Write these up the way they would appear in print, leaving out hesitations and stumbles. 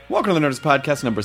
Welcome to the Nerdist Podcast number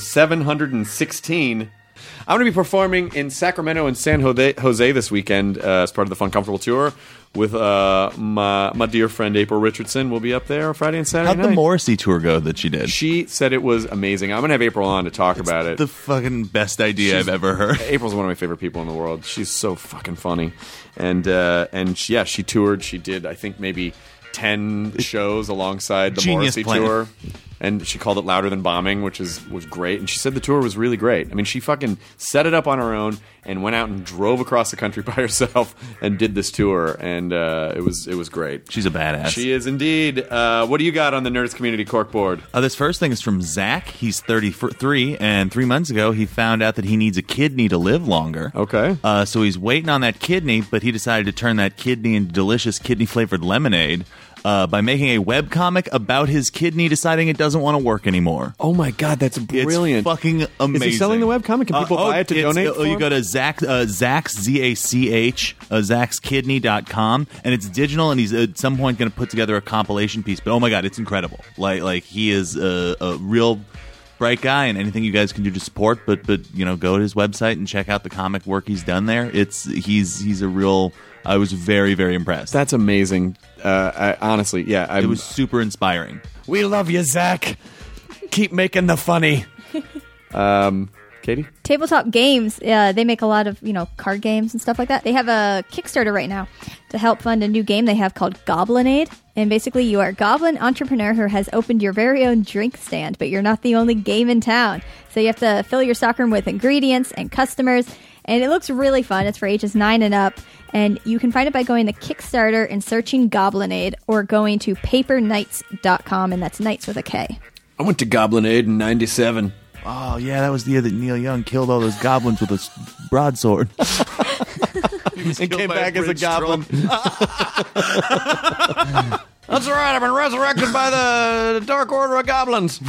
716. I'm going to be performing in Sacramento and San Jose this weekend as part of the Fun Comfortable Tour with my dear friend April Richardson. We'll be up there Friday and Saturday night. How'd the Morrissey tour go that she did? She said it was amazing. I'm going to have April on to talk about it. The fucking best idea I've ever heard. April's one of my favorite people in the world. She's so fucking funny. And she toured. She did, I think, maybe 10 shows alongside the Morrissey tour. And she called it Louder Than Bombing, which was great. And she said the tour was really great. I mean, she fucking set it up on her own and went out and drove across the country by herself and did this tour. And it was great. She's a badass. She is indeed. What do you got on the Nerdist Community Corkboard? This first thing is from Zach. He's 33, and 3 months ago he found out that he needs a kidney to live longer. Okay. So he's waiting on that kidney, but he decided to turn that kidney into delicious kidney-flavored lemonade by making a webcomic about his kidney deciding it doesn't want to work anymore. Oh my god, that's brilliant. It's fucking amazing. Is he selling the webcomic? Can people buy it to donate for You him? go to Zach's, Z-A-C-H, Zach'sKidney.com, and it's digital, and he's at some point going to put together a compilation piece. But oh my god, it's incredible. Like he is a real bright guy, and anything you guys can do to support, but you know, go to his website and check out the comic work he's done there. He's a real... I was very, very impressed. That's amazing. Honestly, yeah. It was super inspiring. We love you, Zach. Keep making the funny. Katie? Tabletop Games, they make a lot of, card games and stuff like that. They have a Kickstarter right now to help fund a new game they have called Goblinade. And basically, you are a goblin entrepreneur who has opened your very own drink stand, but you're not the only game in town. So you have to fill your stockroom with ingredients and customers. And it looks really fun. It's for ages 9 and up. And you can find it by going to Kickstarter and searching Goblinade or going to paperknights.com, and that's Knights with a K. I went to Goblinade in 97. Oh, yeah, that was the year that Neil Young killed all those goblins with a broadsword. And came back as a goblin. That's right, I've been resurrected by the Dark Order of Goblins.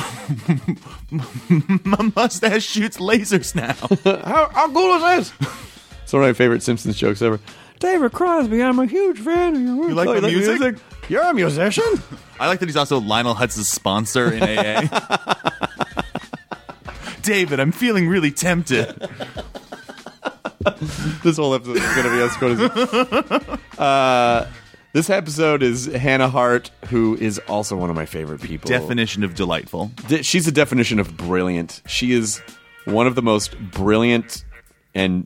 My mustache shoots lasers now. How cool is this? It's one of my favorite Simpsons jokes ever. David Crosby, I'm a huge fan of your work. You like the music? You're a musician? I like that he's also Lionel Hutz's sponsor in AA. David, I'm feeling really tempted. This whole episode is going to be us going to... This episode is Hannah Hart, who is also one of my favorite people. Definition of delightful. She's a definition of brilliant. She is one of the most brilliant, and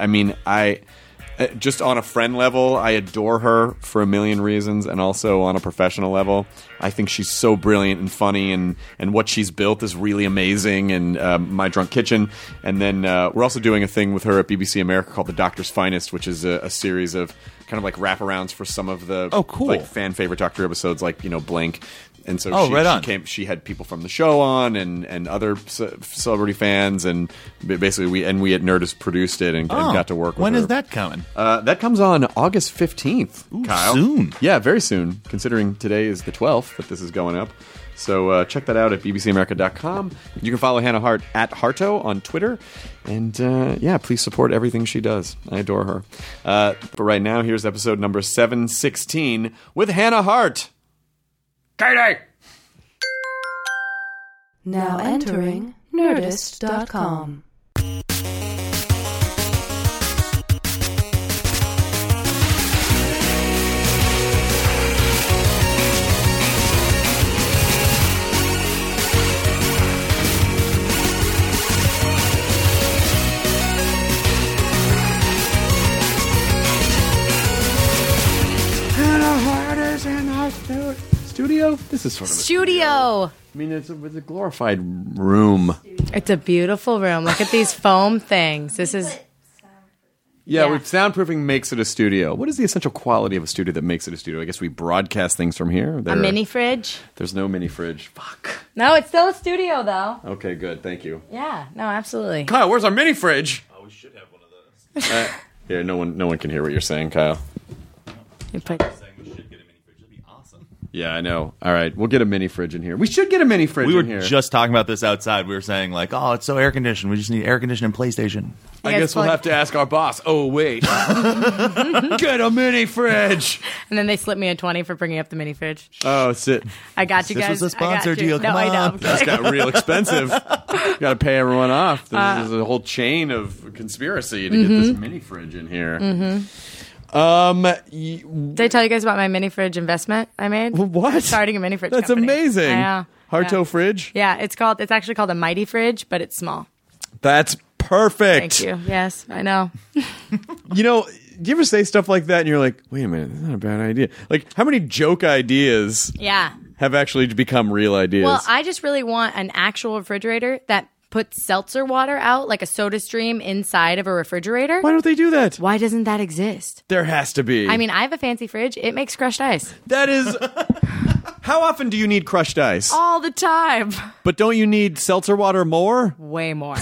just on a friend level, I adore her for a million reasons, and also on a professional level, I think she's so brilliant and funny, and what she's built is really amazing, and My Drunk Kitchen. And then we're also doing a thing with her at BBC America called The Doctor's Finest, which is a series of kind of like wraparounds for some of the like fan favorite Doctor episodes, like Blink. And so she had people from the show on and other celebrity fans, and basically we at Nerdist produced it and got to work with her. When is that coming? That comes on August 15th, Ooh, Kyle. Soon. Yeah, very soon, considering today is the 12th that this is going up. So check that out at bbcamerica.com. You can follow Hannah Hart at Harto on Twitter. And please support everything she does. I adore her. But right now, here's episode number 716 with Hannah Hart. Katie! Now entering Nerdist.com. Hannah Hart is in our studio. This is sort of studio. It's a glorified room. It's a beautiful room. Look at these foam things. This is... Yeah, soundproofing makes it a studio. What is the essential quality of a studio that makes it a studio? I guess we broadcast things from here. A mini fridge? There's no mini fridge. Fuck. No, it's still a studio, though. Okay, good. Thank you. Yeah, no, absolutely. Kyle, where's our mini fridge? Oh, we should have one of those. No one can hear what you're saying, Kyle. You put... We should get a mini fridge. That'd be awesome. Yeah, I know. All right, we'll get a mini fridge in here. We should get a mini fridge We were in here. just talking about this outside. We were saying like, oh, it's so air conditioned. We just need air conditioning and PlayStation. I guys guess we'll plug- have to ask our boss. Oh, wait. Get a mini fridge. And then they slipped me a 20 for bringing up the mini fridge. Oh, sit. I got you This guys. was a I got sponsor you. deal. No, Come I know. on. This got real expensive. Got to pay everyone off. There's a whole chain of conspiracy to get this mini fridge in here. Did I tell you guys about my mini fridge investment I made? What? Starting a mini fridge That's company. amazing. I know. Hardtoe Yeah. fridge. Yeah, it's actually called a Mighty Fridge, but it's small. That's perfect. Thank you. Yes, I know. You know, do you ever say stuff like that and you're like, wait a minute, that's not a bad idea? Like, how many joke ideas Yeah. have actually become real ideas? Well, I just really want an actual refrigerator that puts seltzer water out, like a soda stream, inside of a refrigerator. Why don't they do that? Why doesn't that exist? There has to be. I mean, I have a fancy fridge. It makes crushed ice that is. How often do you need crushed ice? all the time. But don't you need seltzer water more? Way more.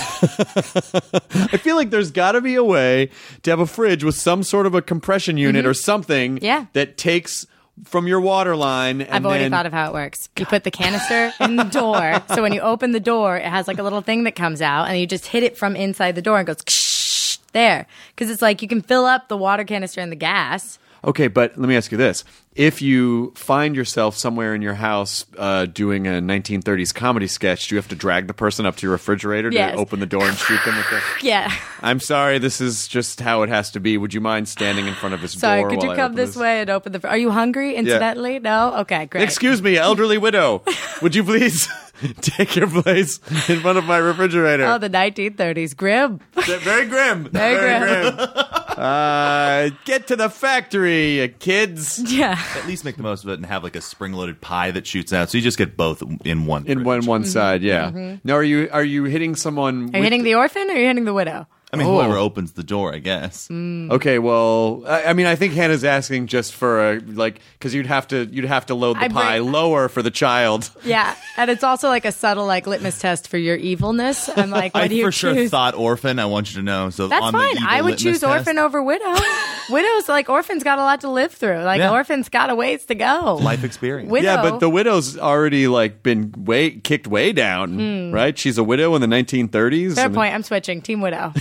I feel like there's got to be a way to have a fridge with some sort of a compression unit or something Yeah. that takes from your water line. And I've already then- thought of how it works. You put the canister in the door. So when you open the door, it has like a little thing that comes out, and you just hit it from inside the door and it goes there. Because it's like you can fill up the water canister and the gas. Okay, but let me ask you this. If you find yourself somewhere in your house doing a 1930s comedy sketch, do you have to drag the person up to your refrigerator to Yes. open the door and shoot them with the... Yeah. I'm sorry, this is just how it has to be. Would you mind standing in front of this Sorry, door could while you I come open this way and open the... Are you hungry, incidentally? No? Okay, great. Excuse me, elderly widow. Would you please take your place in front of my refrigerator? Oh, the 1930s. Grim. Very grim. Very grim. Get to the factory, kids. Yeah. At least make the most of it and have like a spring-loaded pie that shoots out. So you just get both in one. In fridge. one side, yeah. Now, are you hitting someone? Are you hitting the orphan or are you hitting the widow? I mean, Oh. whoever opens the door, I guess. Okay, well, I mean, I think Hannah's asking just for a because you'd have to load the I pie bring- lower for the child. Yeah. And it's also like a subtle like litmus test for your evilness. I'm like, what I do you for sure choose? thought orphan. I want you to know. So That's on fine. The evil I would litmus choose test, orphan over widow. Widows, like orphans got a lot to live through. Like Yeah. orphans got a ways to go. life experience. Widow. Yeah, but the widow's already been kicked way down, right? She's a widow in the 1930s. Fair and- point. I'm switching. Team widow.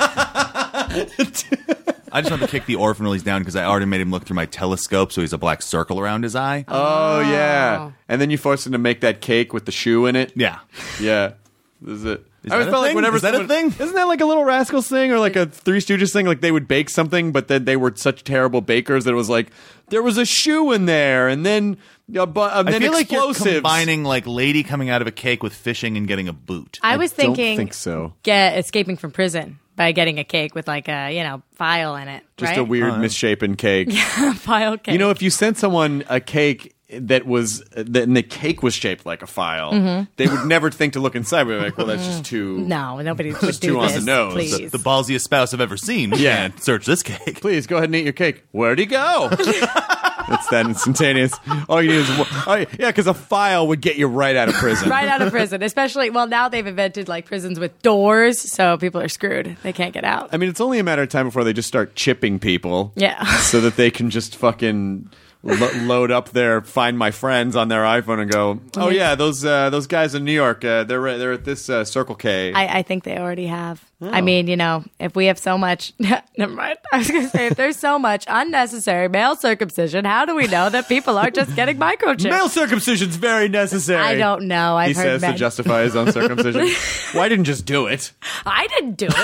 I just want to kick the orphan while he's down because I already made him look through my telescope, so he's a black circle around his eye. Oh yeah, and then you force him to make that cake with the shoe in it. Yeah. Yeah, this is it. Is I always that a felt like thing? whenever Is that a someone- thing? Isn't that like a Little Rascals thing or like a Three Stooges thing? Like they would bake something, but then they were such terrible bakers that it was like there was a shoe in there, and then I then feel like you're explosives. combining like lady coming out of a cake with fishing and getting a boot. I was Don't thinking think so. get escaping from prison by getting a cake with like a, file in it. Just right? a weird misshapen cake. file cake. You know, if you sent someone a cake that and the cake was shaped like a file, they would never think to look inside. They'd be like, well, that's just too. no, nobody would Just do too on this. the nose. Please. The ballsiest spouse I've ever seen. We Yeah. can't search this cake. Please go ahead and eat your cake. Where'd he go? It's that instantaneous. All you need is because a file would get you right out of prison. Right out of prison, especially, well, now they've invented like prisons with doors, so people are screwed. They can't get out. I mean, it's only a matter of time before they just start chipping people. Yeah. So that they can just fucking load up their Find My Friends on their iPhone and go, oh yeah, those guys in New York, they're at this Circle K. I think they already have. I mean, if we have so much, never mind. I was going to say, if there's so much unnecessary male circumcision, how do we know that people aren't just getting microchips? Male circumcision's very necessary. I don't know. I've He heard says men. to justify his own circumcision. Well, I didn't just do it. I didn't do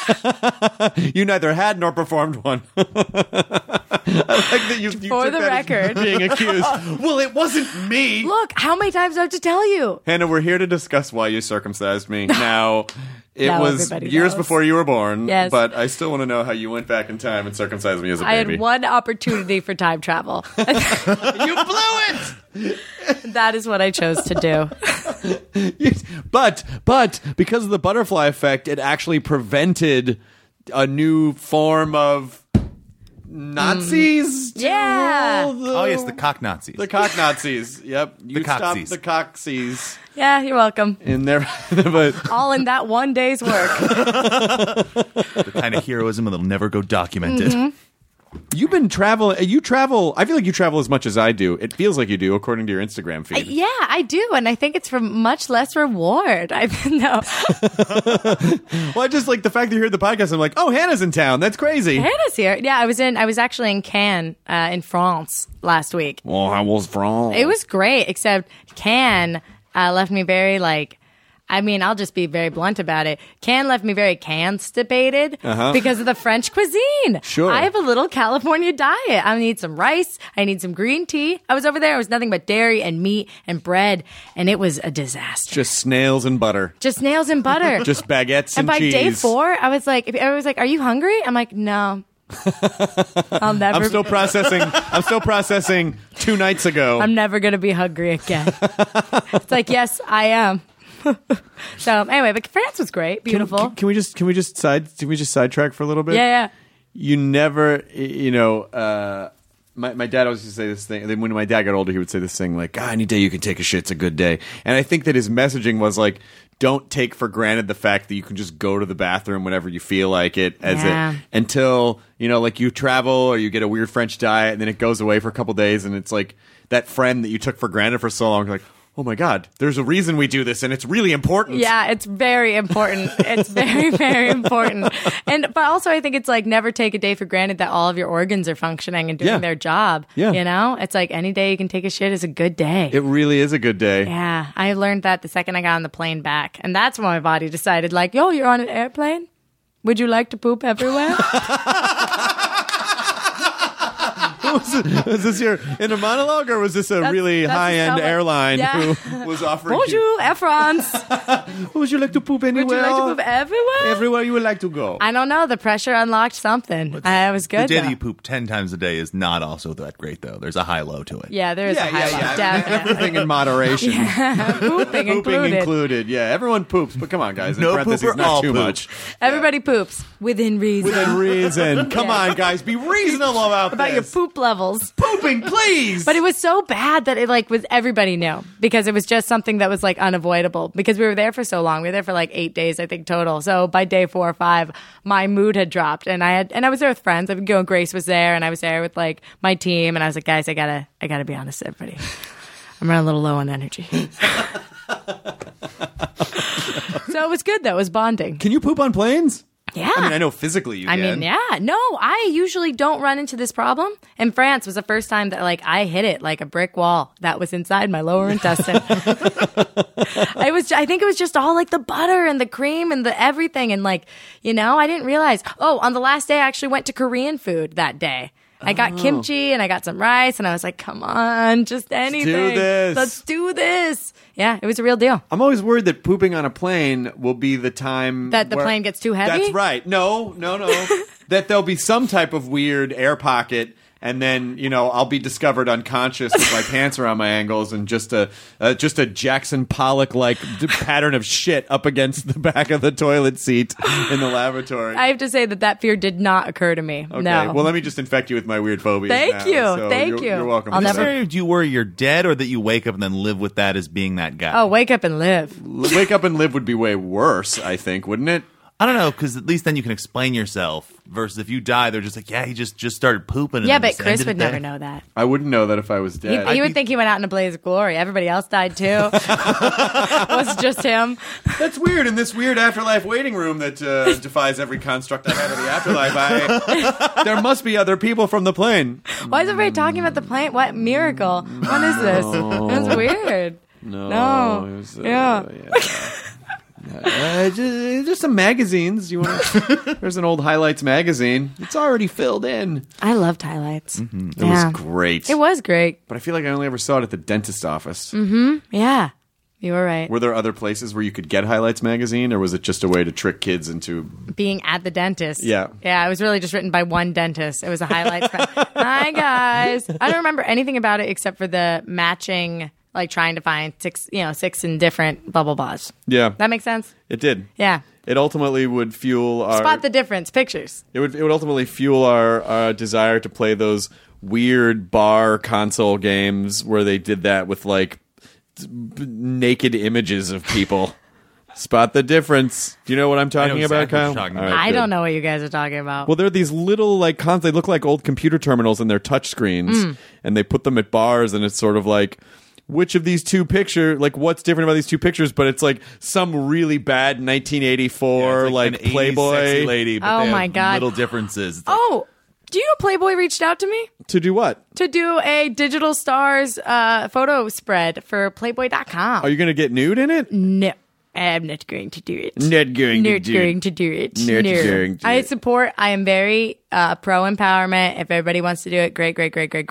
it. You neither had nor performed one. I like that you For took the that as record. being accused. Well, it wasn't me. Look, how many times do I have to tell you? Hannah, we're here to discuss why you circumcised me. Now, it Now was everybody years knows. before you were born, Yes. but I still want to know how you went back in time and circumcised me as a I baby. had one opportunity for time travel. You blew it! That is what I chose to do. But because of the butterfly effect, it actually prevented a new form of Nazis. to Yeah. rule the- Oh yes, the cock Nazis. the cock Nazis. Yep, you stopped cocksies. the cocksies Yeah, you're welcome. in there. But All in that one day's work. The kind of heroism that'll never go documented. You've been traveling. You travel. I feel like you travel as much as I do. It feels like you do, according to your Instagram feed. Yeah, I do, and I think it's for much less reward. No, Well, I just like the fact that you're here at the podcast. I'm like, oh, Hannah's in town. That's crazy. Hannah's here. Yeah, I was actually in Cannes, in France last week. Well, how was France? It was great, except Cannes left me very I'll just be very blunt about it. Cannes left me very constipated because of the French cuisine. Sure. I have a little California diet. I need some rice. I need some green tea. I was over there. It was nothing but dairy and meat and bread, and it was a disaster. just snails and butter. Just nails and butter. Just baguettes and by cheese. day 4, I was like, are you hungry? I'm like, no. I'll never. I'm still processing 2 nights ago. I'm never going to be hungry again. It's like, yes, I am. So anyway, but France was great, beautiful. Can we just sidetrack for a little bit? Yeah. You never, my dad always used to say this thing. And then when my dad got older, he would say this thing like, any day you can take a shit's a good day. And I think that his messaging was like, don't take for granted the fact that you can just go to the bathroom whenever you feel like it until, like you travel or you get a weird French diet and then it goes away for a couple days and it's like that friend that you took for granted for so long, you're like, oh my God, there's a reason we do this and it's really important. Yeah, it's very important. It's very, very important. But also I think it's like never take a day for granted that all of your organs are functioning and doing their job. Yeah. It's like any day you can take a shit is a good day. It really is a good day. Yeah. I learned that the second I got on the plane back. And that's when my body decided like, yo, you're on an airplane? Would you like to poop everywhere? Was this your inner monologue, or was this a really high-end airline who was offering Bonjour, Air France. Would you like to poop anywhere? Would you like to poop everywhere? Everywhere you would like to go. I don't know. The pressure unlocked something. It was good. The day though. that you poop 10 times a day is not also that great, though. There's a high-low to it. Yeah, there is a high low. Definitely. Everything in moderation. Pooping included. Yeah, everyone poops, but come on, guys. In No parentheses, poop or not all too poop. much. Everybody poops within reason. Within reason. Come on, guys. Be reasonable about your this. poop levels. Pooping, please. But it was so bad that it like was everybody knew because it was just something that was like unavoidable because we were there for so long. We were there for like 8 days, I think, total. So by day 4 or 5, my mood had dropped and I was there with friends. Grace was there and I was there with like my team and I was like, guys, I gotta be honest, everybody. I'm running a little low on energy. So it was good though. It was bonding. Can you poop on planes? Yeah. I mean, I know physically you can. Yeah. No, I usually don't run into this problem. And France was the first time that like I hit it like a brick wall that was inside my lower intestine. I think it was just all like the butter and the cream and the everything. And like, I didn't realize. Oh, on the last day, I actually went to Korean food that day. I got kimchi and I got some rice and I was like, come on, just anything. Let's do this. Yeah, it was a real deal. I'm always worried that pooping on a plane will be the time that the plane gets too heavy? That's right. No. That there'll be some type of weird air pocket and then, I'll be discovered unconscious with my pants around my ankles and just a Jackson Pollock-like pattern of shit up against the back of the toilet seat in the lavatory. I have to say that fear did not occur to me. Okay, no. well, let me just infect you with my weird phobias. Thank you. Thank you. You're welcome. Do you worry you're dead or that you wake up and then live with that as being that guy? Oh, wake up and live. Wake up and live would be way worse, I think, wouldn't it? I don't know, because at least then you can explain yourself. Versus if you die, they're just like, yeah, he just started pooping. Yeah, and but Chris would never know that. I wouldn't know that if I was dead. He would think he went out in a blaze of glory. Everybody else died too. It was just him. That's weird. In this weird afterlife waiting room that defies every construct I have of the afterlife, there must be other people from the plane. Why is everybody talking about the plane? What miracle? What is this? It's weird. No. It was, yeah. Just some magazines. You want? There's an old highlights magazine. It's already filled in. I loved highlights. Mm-hmm. It was great. It was great. But I feel like I only ever saw it at the dentist office. Mm-hmm. Yeah, you were right. Were there other places where you could get highlights magazine, or was it just a way to trick kids into being at the dentist? Yeah. It was really just written by one dentist. It was a highlights. Hi guys. I don't remember anything about it except for the matching. Like trying to find 6 in different bubble bars. Yeah. That makes sense? It did. Yeah. It ultimately would fuel our... Spot the difference. Pictures. It would ultimately fuel our desire to play those weird bar console games where they did that with, like, naked images of people. Spot the difference. Do you know what I'm talking about, exactly what Kyle? you're talking All about. right, I good. don't know what you guys are talking about. Well, they're these little like cons. They look like old computer terminals, and they're touch screens, and they put them at bars, and it's sort of like, which of these two pictures, like what's different about these two pictures? But it's like some really bad 1984 It's like an 80s Playboy sexy lady, but Oh they my have God. little differences. It's like, Oh, do you know Playboy reached out to me to do what? to do a digital stars photo spread for Playboy.com? Are you going to get nude in it? No, I'm not going to do it. Not going to Not do going it. to do it. Not No. going to I do it. support. I am very pro empowerment. If everybody wants to do it, great.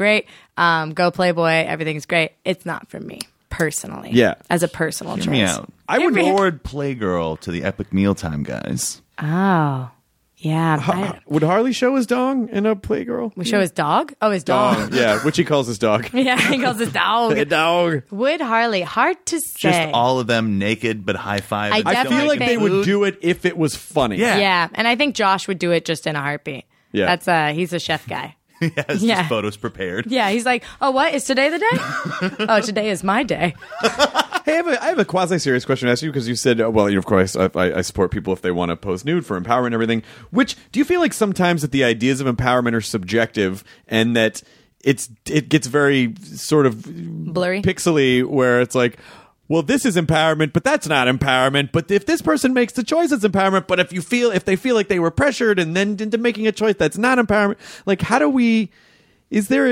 Go Playboy. Everything's great. It's not for me personally. Yeah. as a personal hear choice. me out. I would. Forward Playgirl to the Epic Mealtime guys. Oh, yeah. Would Harley show his dong in a Playgirl? We show his dog. Oh, his dog. Dong, yeah, which he calls his dog. Yeah, he calls his dog. A dog. Would Harley? Hard to say. Just all of them naked but high five. I I definitely feel like they think- would do it if it was funny. Yeah. Yeah, and I think Josh would do it just in a heartbeat. Yeah. That's he's a chef guy. He has Yeah. his photos prepared. Yeah, he's like, oh, what is today the day? Oh, today is my day. Hey, I have a quasi-serious question to ask you because you said, well, of course, I support people if they want to pose nude for empowerment and everything. Which, do you feel like sometimes that the ideas of empowerment are subjective and that it gets very sort of Blurry. pixely where it's like, well, this is empowerment, but that's not empowerment. But if this person makes the choice, it's empowerment. But if they feel like they were pressured and then into making a choice that's not empowerment, like how do we? Is there a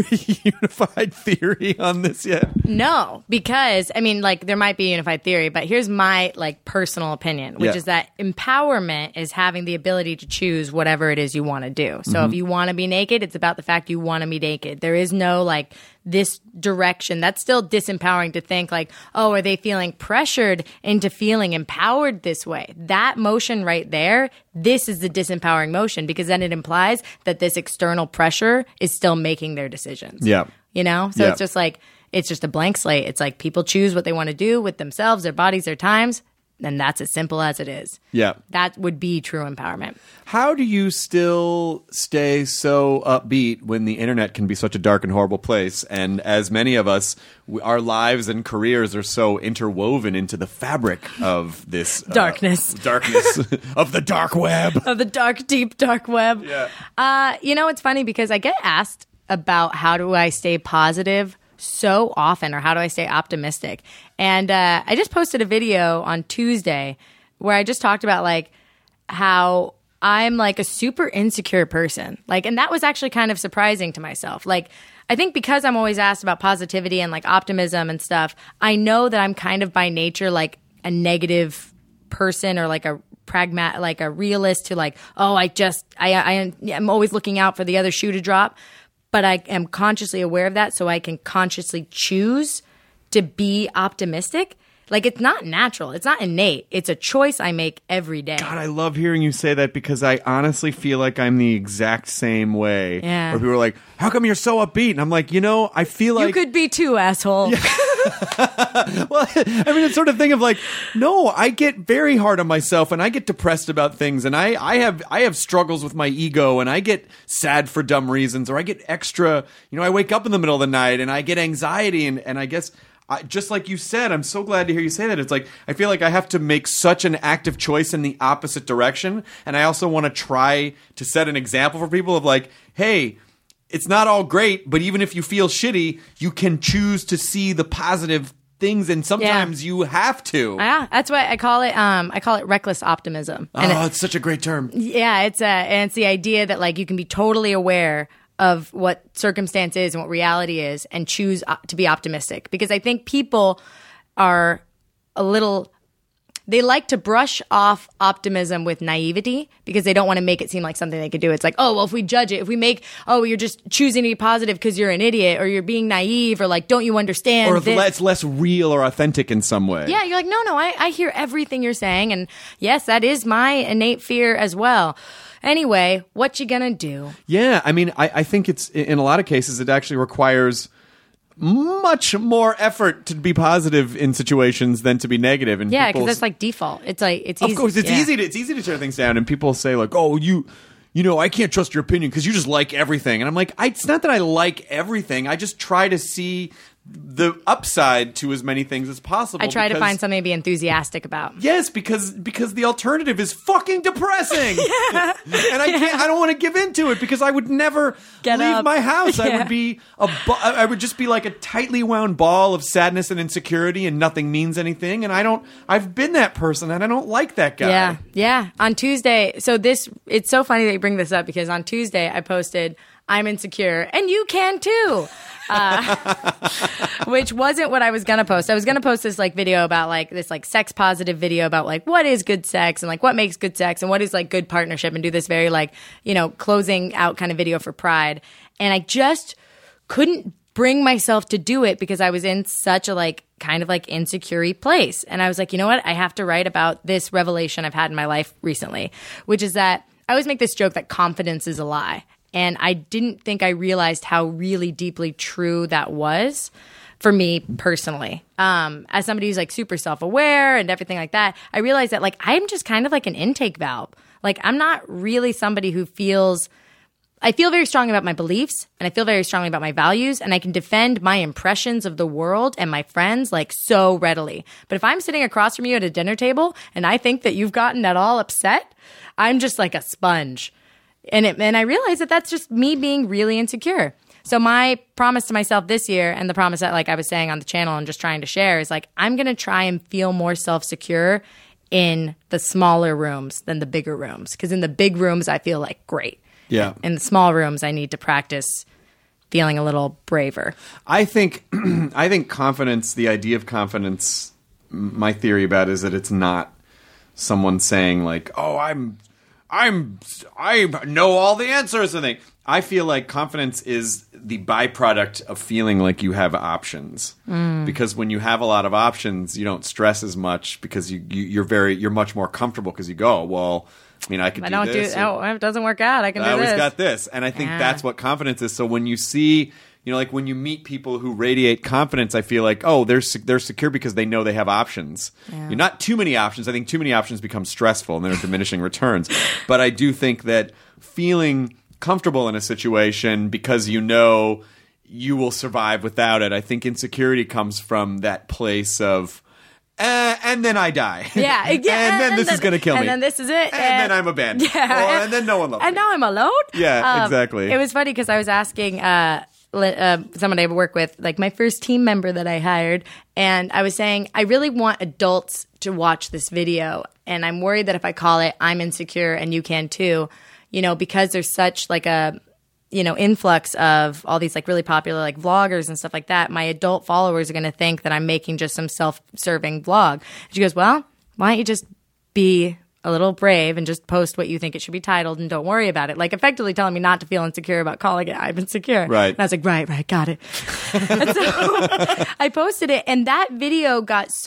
unified theory on this yet? No, because I mean, like, there might be a unified theory, but here's my like personal opinion, which Yeah. is that empowerment is having the ability to choose whatever it is you want to do. So if you want to be naked, it's about the fact you want to be naked. There is no like this direction. That's still disempowering to think like, oh, are they feeling pressured into feeling empowered this way? That motion right there, this is the disempowering motion because then it implies that this external pressure is still making their decisions. Yeah. You know? So Yeah. it's just like, it's just a blank slate. It's like people choose what they want to do with themselves, their bodies, their times. And that's as simple as it is. Yeah. That would be true empowerment. How do you still stay so upbeat when the internet can be such a dark and horrible place? And as many of us, our lives and careers are so interwoven into the fabric of this Darkness. darkness of the dark web. Of the dark, deep, dark web. Yeah. You know, it's funny because I get asked about how do I stay positive so often or how do I stay optimistic? And I just posted a video on Tuesday where I just talked about like how I'm like a super insecure person. Like, and that was actually kind of surprising to myself. Like, I think because I'm always asked about positivity and like optimism and stuff, I know that I'm kind of by nature like a negative person or like a like a realist who like, oh, I'm always looking out for the other shoe to drop. But I am consciously aware of that so I can consciously choose to be optimistic. Like, it's not natural. It's not innate. It's a choice I make every day. God, I love hearing you say that because I honestly feel like I'm the exact same way. Yeah. Where people are like, how come you're so upbeat? And I'm like, I feel like... You could be too, asshole. Well, I mean, it's sort of thing of like, no, I get very hard on myself and I get depressed about things and I have struggles with my ego and I get sad for dumb reasons or I get extra, I wake up in the middle of the night and I get anxiety and I guess just like you said, I'm so glad to hear you say that. It's like, I feel like I have to make such an active choice in the opposite direction. And I also want to try to set an example for people of like, hey, it's not all great, but even if you feel shitty, you can choose to see the positive things, and sometimes you have to. Yeah, that's why I call it reckless optimism. And Oh, it's such a great term. yeah, it's the idea that like you can be totally aware of what circumstance is and what reality is and choose to be optimistic. Because I think people are they like to brush off optimism with naivety because they don't want to make it seem like something they could do. It's like, oh, well, if we judge it, if we make, oh, you're just choosing to be positive because you're an idiot or you're being naive or like, don't you understand Or if this? it's less real or authentic in some way. Yeah, you're like, no, I hear everything you're saying. And yes, that is my innate fear as well. Anyway, what you gonna do? Yeah, I mean, I think it's, in a lot of cases, it actually requires much more effort to be positive in situations than to be negative. And Yeah, people- because that's like default. It's like, it's easy. Of course, it's yeah. easy to tear things down, and people say like, "Oh, I can't trust your opinion because you just like everything." And I'm like, it's not that I like everything. I just try to see the upside to as many things as possible. I try to because- find something to be enthusiastic about. Yes, because the alternative is fucking depressing, and I don't want to give into it because I would never Get leave up. my house. I Yeah. would be I would just be like a tightly wound ball of sadness and insecurity, and nothing means anything. And I've been that person, and I don't like that guy. Yeah, yeah. On Tuesday, it's so funny that you bring this up because on Tuesday I posted, "I'm insecure, and you can too." Which wasn't what I was gonna post. I was gonna post this like video about like this like sex positive video about like what is good sex and like what makes good sex and what is like good partnership, and do this very like, you know, closing out kind of video for Pride. And I just couldn't bring myself to do it because I was in such a like kind of like insecure place. And I was like, you know what? I have to write about this revelation I've had in my life recently, which is that I always make this joke that confidence is a lie. And I didn't think I realized how really deeply true that was for me personally. As somebody who's like super self-aware and everything like that, I realized that like I'm just kind of like an intake valve. Like I'm not really somebody who I feel very strongly about my beliefs and I feel very strongly about my values, and I can defend my impressions of the world and my friends like so readily. But if I'm sitting across from you at a dinner table and I think that you've gotten at all upset, I'm just like a sponge. And I realized that that's just me being really insecure. So my promise to myself this year, and the promise that like I was saying on the channel and just trying to share, is like I'm going to try and feel more self-secure in the smaller rooms than the bigger rooms. Because in the big rooms, I feel like great. Yeah. In the small rooms, I need to practice feeling a little braver. I think confidence, the idea of confidence, my theory about it is that it's not someone saying like, "Oh, I know all the answers," and I feel like confidence is the byproduct of feeling like you have options. Because when you have a lot of options, you don't stress as much because you're much more comfortable because you go, well, I mean, I could do this. If it doesn't work out, I can do I this. always got this. And I think that's what confidence is. So when you see, you know, like when you meet people who radiate confidence, I feel like, oh, they're secure because they know they have options. Yeah. You're not too many options. I think too many options become stressful and there are diminishing returns. But I do think that feeling comfortable in a situation because you know you will survive without it, I think insecurity comes from that place of, and then I die. Yeah. And then this is going to kill me. And then this is it. And then I'm abandoned. Yeah. And then no one loves me. And now I'm alone. Yeah, exactly. It was funny because I was asking someone I work with, like my first team member that I hired, and I was saying, I really want adults to watch this video, and I'm worried that if I call it "I'm insecure and you can too," you know, because there's such like a, you know, influx of all these like really popular like vloggers and stuff like that, my adult followers are going to think that I'm making just some self-serving vlog. And she goes, well, why don't you just be a little brave and just post what you think it should be titled and don't worry about it. Like effectively telling me not to feel insecure about calling it "I'm insecure." Right. And I was like, right, got it. And so I posted it, and that video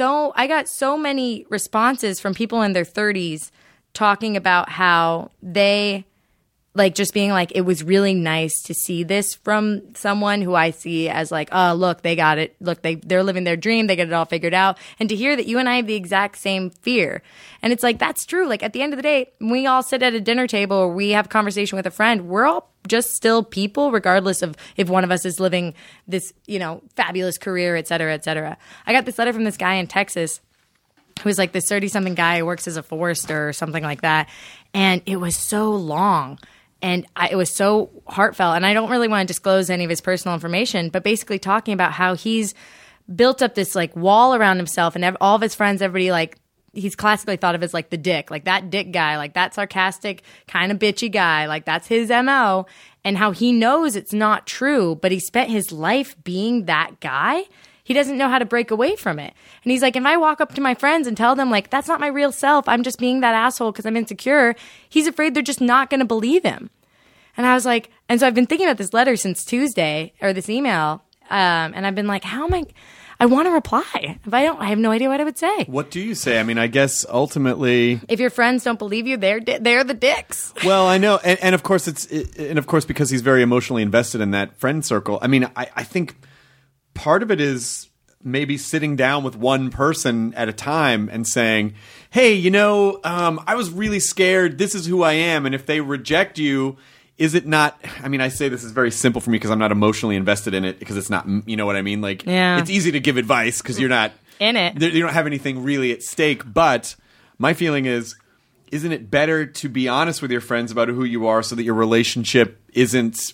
I got so many responses from people in their 30s talking about how they like just being like, it was really nice to see this from someone who I see as like, oh, look, they got it. Look, they're living their dream. They get it all figured out. And to hear that you and I have the exact same fear. And it's like, that's true. Like at the end of the day, when we all sit at a dinner table or we have a conversation with a friend, we're all just still people, regardless of if one of us is living this, you know, fabulous career, et cetera, et cetera. I got this letter from this guy in Texas who was like this 30-something guy who works as a forester or something like that. And it was so long. And it was so heartfelt. And I don't really want to disclose any of his personal information, but basically talking about how he's built up this like wall around himself, and all of his friends, everybody like, he's classically thought of as like the dick, like that dick guy, like that sarcastic kind of bitchy guy, like that's his MO. And how he knows it's not true, but he spent his life being that guy. He doesn't know how to break away from it. And he's like, if I walk up to my friends and tell them like, that's not my real self, I'm just being that asshole because I'm insecure, he's afraid they're just not going to believe him. And I was like, and so I've been thinking about this letter since Tuesday, or this email, and I've been like, I want to reply. I have no idea what I would say. What do you say? I mean, I guess ultimately, if your friends don't believe you, they're the dicks. Well, I know, and of course because he's very emotionally invested in that friend circle. I mean, I think part of it is maybe sitting down with one person at a time and saying, hey, you know, I was really scared. This is who I am. And if they reject you, is it not? I mean, I say this is very simple for me because I'm not emotionally invested in it because it's not. You know what I mean? Like, Yeah. it's easy to give advice because you're not In it. You don't have anything really at stake. But my feeling is, isn't it better to be honest with your friends about who you are so that your relationship isn't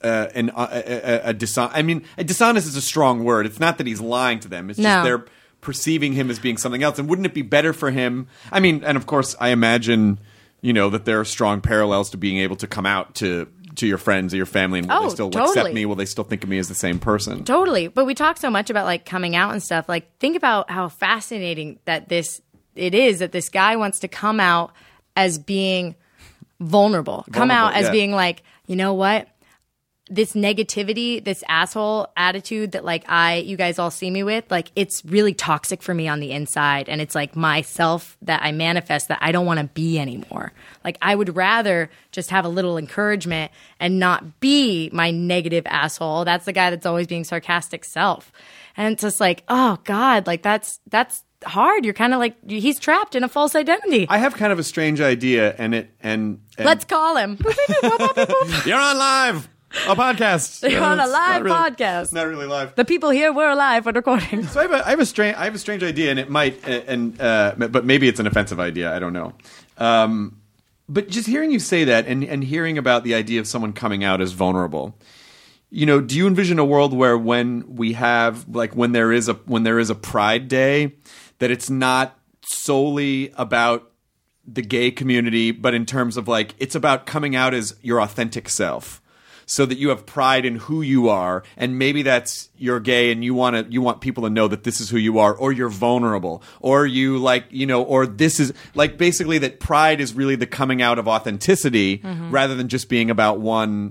a dishonest? I mean, a dishonest is a strong word. It's not that he's lying to them. It's No. just they're perceiving him as being something else. And wouldn't it be better for him? I mean, and of course, I imagine, that there are strong parallels to being able to come out to your friends or your family, and will they still accept totally. me? Will they still think of me as the same person? Totally. But we talk so much about like coming out and stuff. Like, think about how fascinating that this guy wants to come out as being vulnerable. Come out as yeah. being like, you know what? This negativity, this asshole attitude that like you guys all see me with, like it's really toxic for me on the inside. And it's like myself that I manifest that I don't want to be anymore. Like I would rather just have a little encouragement and not be my negative asshole. That's the guy that's always being sarcastic self. And it's just like, oh God, like that's hard. You're kind of like, he's trapped in a false identity. I have kind of a strange idea, and Let's call him. you're on live. A podcast. You're on a It's live not really- podcast. Not really live. The people here were alive when recording. So I have a strange idea, and it might, but maybe it's an offensive idea. I don't know. But just hearing you say that, and hearing about the idea of someone coming out as vulnerable, do you envision a world where when there is a Pride Day, that it's not solely about the gay community, but in terms of like it's about coming out as your authentic self? So that you have pride in who you are, and maybe that's you're gay, and you want people to know that this is who you are, or you're vulnerable, or you or this is like basically that pride is really the coming out of authenticity rather than just being about one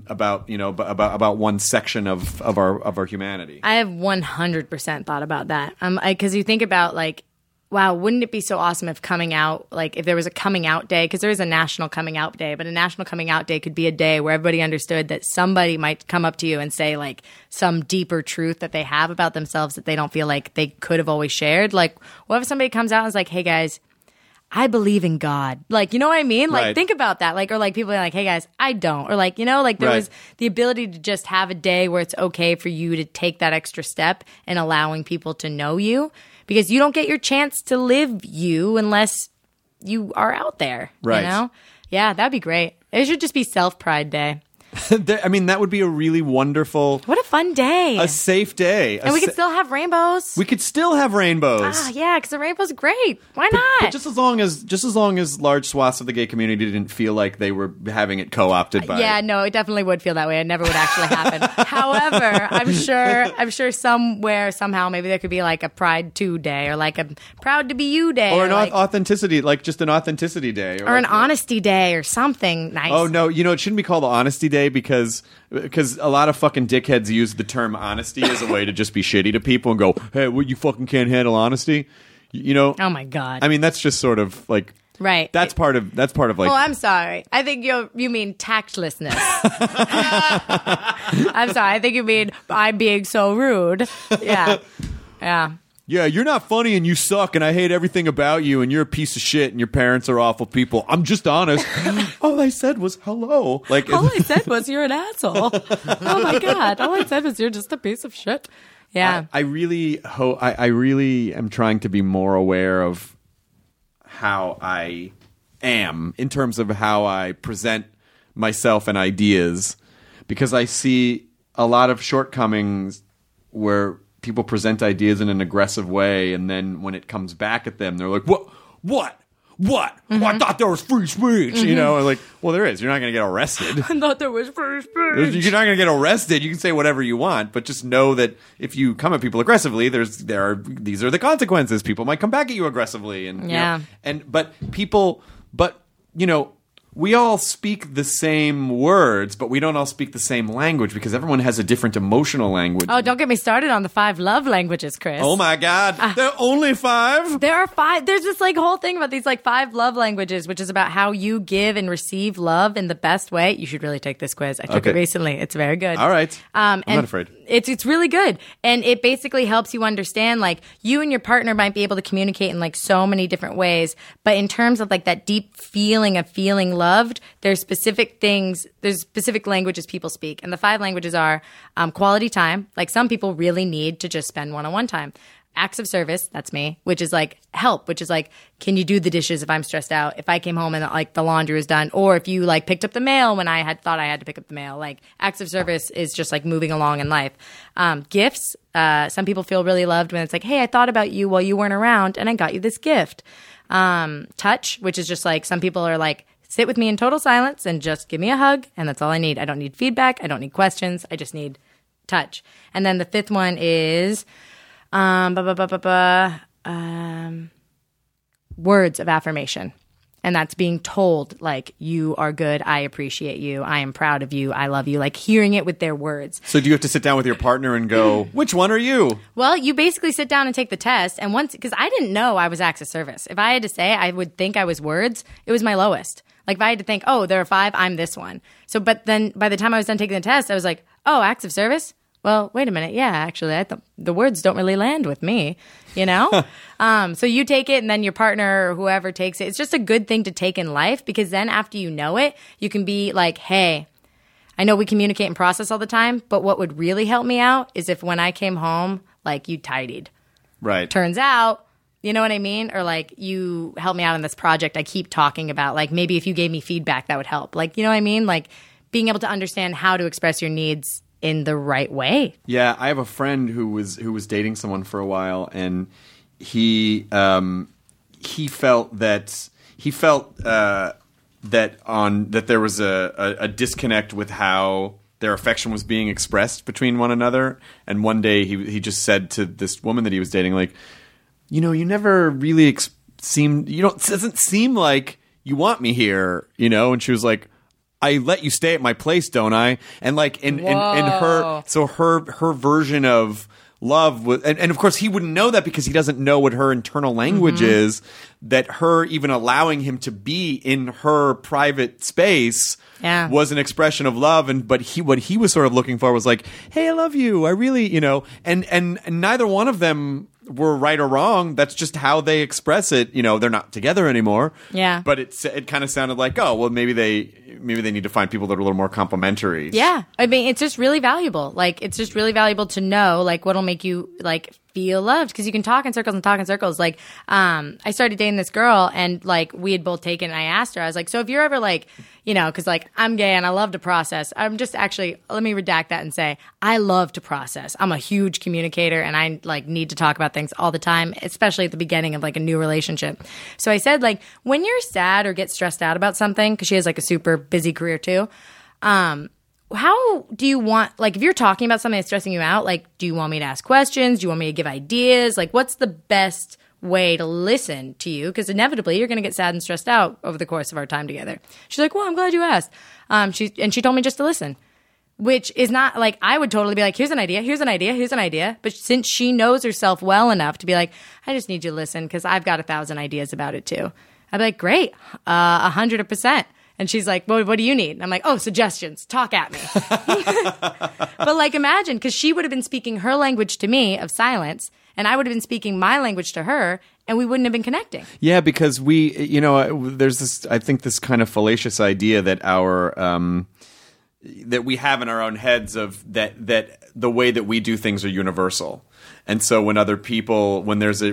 section of our humanity. I have 100% thought about that. Because you think about like, wow, wouldn't it be so awesome if coming out, like if there was a coming out day, because there is a national coming out day, but a national coming out day could be a day where everybody understood that somebody might come up to you and say like some deeper truth that they have about themselves that they don't feel like they could have always shared. Like, what if somebody comes out and is like, hey guys, I believe in God. Like, you know what I mean? Like, Right. think about that. Like, or like people are like, hey guys, I don't. Or like, like there Right. was the ability to just have a day where it's okay for you to take that extra step in allowing people to know you, because you don't get your chance to live you unless you are out there. Right. Yeah, that'd be great. It should just be Self-Pride Day. I mean, that would be a really wonderful, What a fun day. a safe day. and we could still have rainbows. we could still have rainbows. Yeah, because the rainbow's great. Why not? But just as long as large swaths of the gay community didn't feel like they were having it co-opted by Yeah, no, it definitely would feel that way. It never would actually happen. However, I'm sure somewhere, somehow, maybe there could be like a Pride 2 day or like a Proud to be You day. or an like, authenticity, like just an authenticity day, or an like- honesty day or something nice. Oh no, it shouldn't be called honesty day because a lot of fucking dickheads use the term honesty as a way to just be shitty to people and go, hey, what, you fucking can't handle honesty, Oh my God. I mean, that's just sort of like right. That's part of like Oh, I'm sorry. I think you mean tactlessness. I'm sorry. I think you mean I'm being so rude. Yeah. Yeah. yeah, you're not funny and you suck and I hate everything about you and you're a piece of shit and your parents are awful people. I'm just honest. All I said was hello. Like All I said was you're an asshole. Oh my God. All I said was you're just a piece of shit. Yeah. I really hope. I really am trying to be more aware of how I am in terms of how I present myself and ideas, because I see a lot of shortcomings where people present ideas in an aggressive way, and then when it comes back at them, they're like, "What? Mm-hmm. Well, I thought there was free speech." And like, well, there is. You're not going to get arrested. I thought there was first You're not going to get arrested. You can say whatever you want, but just know that if you come at people aggressively, these are the consequences. People might come back at you aggressively, and Yeah. we all speak the same words, but we don't all speak the same language because everyone has a different emotional language. Oh, don't get me started on the 5 love languages, Chris. Oh my God, there are only 5. There are 5. There's this like whole thing about these like 5 love languages, which is about how you give and receive love in the best way. You should really take this quiz. I took Okay. it recently. It's very good. All right, I'm and not afraid. It's really good, and it basically helps you understand like you and your partner might be able to communicate in like so many different ways, but in terms of like that deep feeling of feeling loved, there's specific things, there's specific languages people speak. And the 5 languages are quality time. Like some people really need to just spend one-on-one time. Acts of service, that's me, which is like help, which is like, can you do the dishes if I'm stressed out? If I came home and like the laundry was done, or if you like picked up the mail when I had thought I had to pick up the mail. Like acts of service is just like moving along in life. Gifts, some people feel really loved when it's like, hey, I thought about you while you weren't around and I got you this gift. Touch, which is just like some people are like, sit with me in total silence and just give me a hug, and that's all I need. I don't need feedback. I don't need questions. I just need touch. And then the 5th one is words of affirmation. And that's being told, like, you are good, I appreciate you, I am proud of you, I love you, like hearing it with their words. So do you have to sit down with your partner and go, which one are you? Well, you basically sit down and take the test. And once, because I didn't know I was acts of service. If I had to say, I would think I was words, it was my lowest. Like if I had to think, oh, there are 5, I'm this one. So, but then by the time I was done taking the test, I was like, oh, acts of service? Well, wait a minute. Yeah, actually, I thought the words don't really land with me, you know? So you take it and then your partner or whoever takes it. It's just a good thing to take in life, because then after you know it, you can be like, hey, I know we communicate and process all the time, but what would really help me out is if when I came home, like you tidied. Right. Turns out, you know what I mean? Or like you helped me out in this project I keep talking about. Like maybe if you gave me feedback, that would help. Like, you know what I mean? Like being able to understand how to express your needs in the right way. Yeah, I have a friend who was dating someone for a while, and he felt that there was a disconnect with how their affection was being expressed between one another. And one day he just said to this woman that he was dating, like, you know, you never really it doesn't seem like you want me here, you know? And she was like, I let you stay at my place, don't I? And like in her version of love was, and of course he wouldn't know that because he doesn't know what her internal language is, that her even allowing him to be in her private space was an expression of love. And but what he was sort of looking for was like, hey, I love you, I really, you know, and neither one of them were right or wrong. That's just how they express it. You know, they're not together anymore. Yeah. But it kind of sounded like, oh, well, maybe they need to find people that are a little more complimentary. Yeah. I mean, it's just really valuable. Like, it's just really valuable to know, like, what'll make you, like, feel loved, because you can talk in circles and talk in circles. Like, I started dating this girl, and like we had both taken, and I asked her, I was like, so if you're ever like, you know, because like I'm gay and I love to process. I'm just actually, let me redact that and say, I love to process. I'm a huge communicator, and I like need to talk about things all the time, especially at the beginning of like a new relationship. So I said, like, when you're sad or get stressed out about something, because she has like a super busy career too, how do you want, like, if you're talking about something that's stressing you out, like, do you want me to ask questions? Do you want me to give ideas? Like, what's the best way to listen to you? Because inevitably you're going to get sad and stressed out over the course of our time together. She's like, well, I'm glad you asked. She told me just to listen, which is not like, I would totally be like, here's an idea, here's an idea, here's an idea. But since she knows herself well enough to be like, I just need you to listen because I've got 1,000 ideas about it too. I'd be like, great, 100%. And she's like, well, what do you need? And I'm like, oh, suggestions. Talk at me. But like, imagine, because she would have been speaking her language to me of silence, and I would have been speaking my language to her, and we wouldn't have been connecting. Yeah, because we, you know, there's this, I think, this kind of fallacious idea that that we have in our own heads of that the way that we do things are universal. And so when other people, when there's a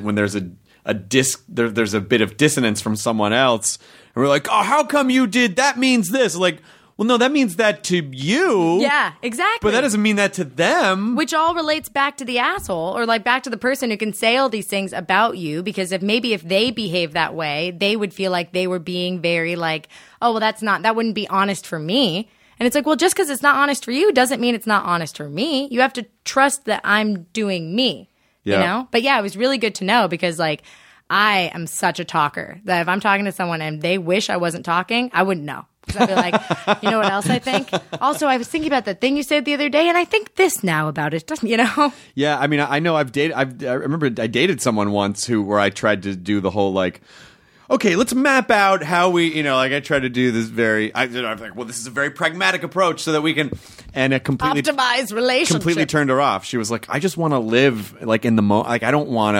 bit of dissonance from someone else, and we're like, oh, how come you did? That means this. Like, well, no, that means that to you. Yeah, exactly. But that doesn't mean that to them. Which all relates back to the asshole, or like back to the person who can say all these things about you, because if they behave that way, they would feel like they were being very like, oh, well, that wouldn't be honest for me. And it's like, well, just because it's not honest for you doesn't mean it's not honest for me. You have to trust that I'm doing me. Yeah. You know? But yeah, it was really good to know, because like, I am such a talker that if I'm talking to someone and they wish I wasn't talking, I wouldn't know. Because I'd be like, you know what else I think? Also, I was thinking about that thing you said the other day, and I think this now about it. Doesn't, you know? Yeah, I mean, I know I remember I dated someone once where I tried to do the whole like, okay, let's map out how we, you know, like I tried to do this I'm like, well, this is a very pragmatic approach so that we can, and it completely optimize relationship. Completely turned her off. She was like, I just want to live like in the moment. Like, I don't want to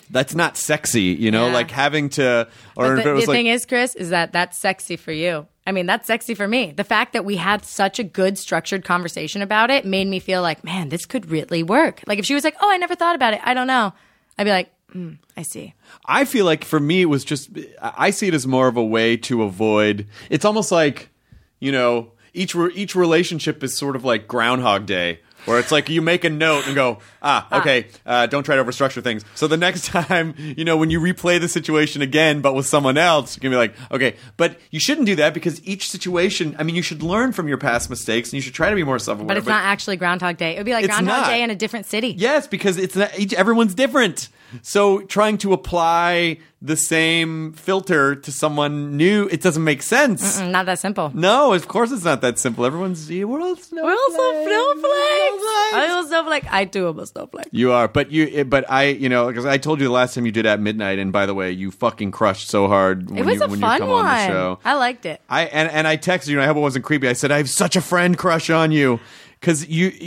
That's not sexy, you know, Yeah. like having to. Or But if it was the like, thing is, Chris, is that that's sexy for you. I mean, that's sexy for me. The fact that we had such a good structured conversation about it made me feel like, man, this could really work. Like if she was like, oh, I never thought about it. I don't know. I'd be like, I see. I feel like for me, it was just, I see it as more of a way to avoid. It's almost like, you know, each relationship is sort of like Groundhog Day, where it's like you make a note and go, okay, don't try to overstructure things. So the next time, you know, when you replay the situation again, but with someone else, you can be like, okay, but you shouldn't do that because each situation, I mean, you should learn from your past mistakes and you should try to be more self-aware. But it's not actually Groundhog Day. It would be like It's Groundhog not. Day in a different city. Yes, because it's not, everyone's different. So trying to apply the same filter to someone new, it doesn't make sense. Not that simple. No, of course it's not that simple. We're all snowflakes. We're also snowflakes. I am a snowflake. I too am a snowflake. You are, but I, you know, because I told you the last time you did At Midnight, and by the way, you fucking crushed so hard when It was you a when fun you come one. on the show. I liked it. And I texted you, and I hope it wasn't creepy. I said I have such a friend crush on you because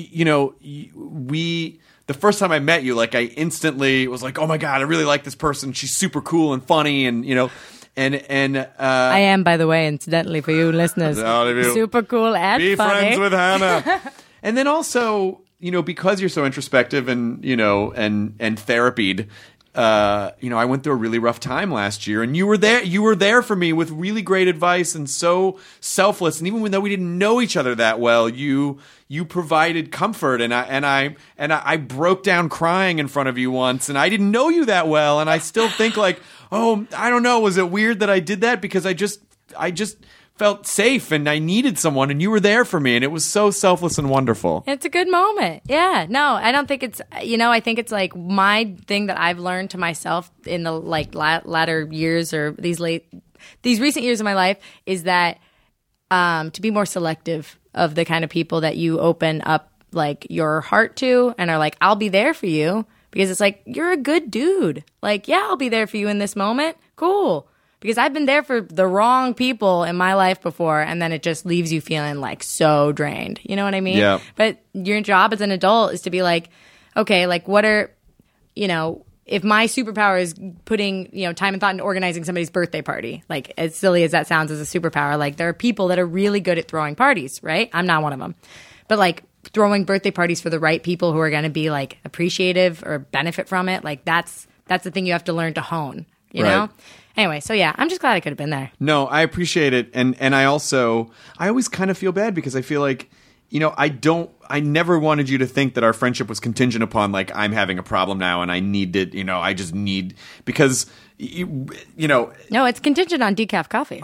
the first time I met you, like I instantly was like, oh my god, I really like this person. She's super cool and funny, and you know, and I am, by the way, incidentally, for you listeners, All of you. super cool and be funny. friends with Hannah. And then also, you know, because you're so introspective and, you know, and therapied, you know, I went through a really rough time last year, and you were there for me with really great advice and so selfless. And even though we didn't know each other that well, you provided comfort, and I broke down crying in front of you once, and I didn't know you that well, and I still think like, oh, I don't know, was it weird that I did that because I just felt safe and I needed someone, and you were there for me, and it was so selfless and wonderful. It's a good moment. Yeah. No, I don't think it's, you know, I think it's like my thing that I've learned to myself in the like latter years or these recent years of my life is that to be more selective of the kind of people that you open up like your heart to and are like, I'll be there for you, because it's like, you're a good dude. Like, yeah, I'll be there for you in this moment. Cool. Because I've been there for the wrong people in my life before, and then it just leaves you feeling like so drained. You know what I mean? Yeah. But your job as an adult is to be like, okay, like what are, you know, if my superpower is putting, you know, time and thought into organizing somebody's birthday party, like as silly as that sounds as a superpower, like there are people that are really good at throwing parties, right? I'm not one of them. But like throwing birthday parties for the right people who are going to be like appreciative or benefit from it, like that's the thing you have to learn to hone, you Right. know? Anyway, so yeah, I'm just glad I could have been there. No, I appreciate it, and I always kind of feel bad because I feel like, you know, I never wanted you to think that our friendship was contingent upon like I'm having a problem now and I need to, you know, I just need, because you know, No, it's contingent on decaf coffee.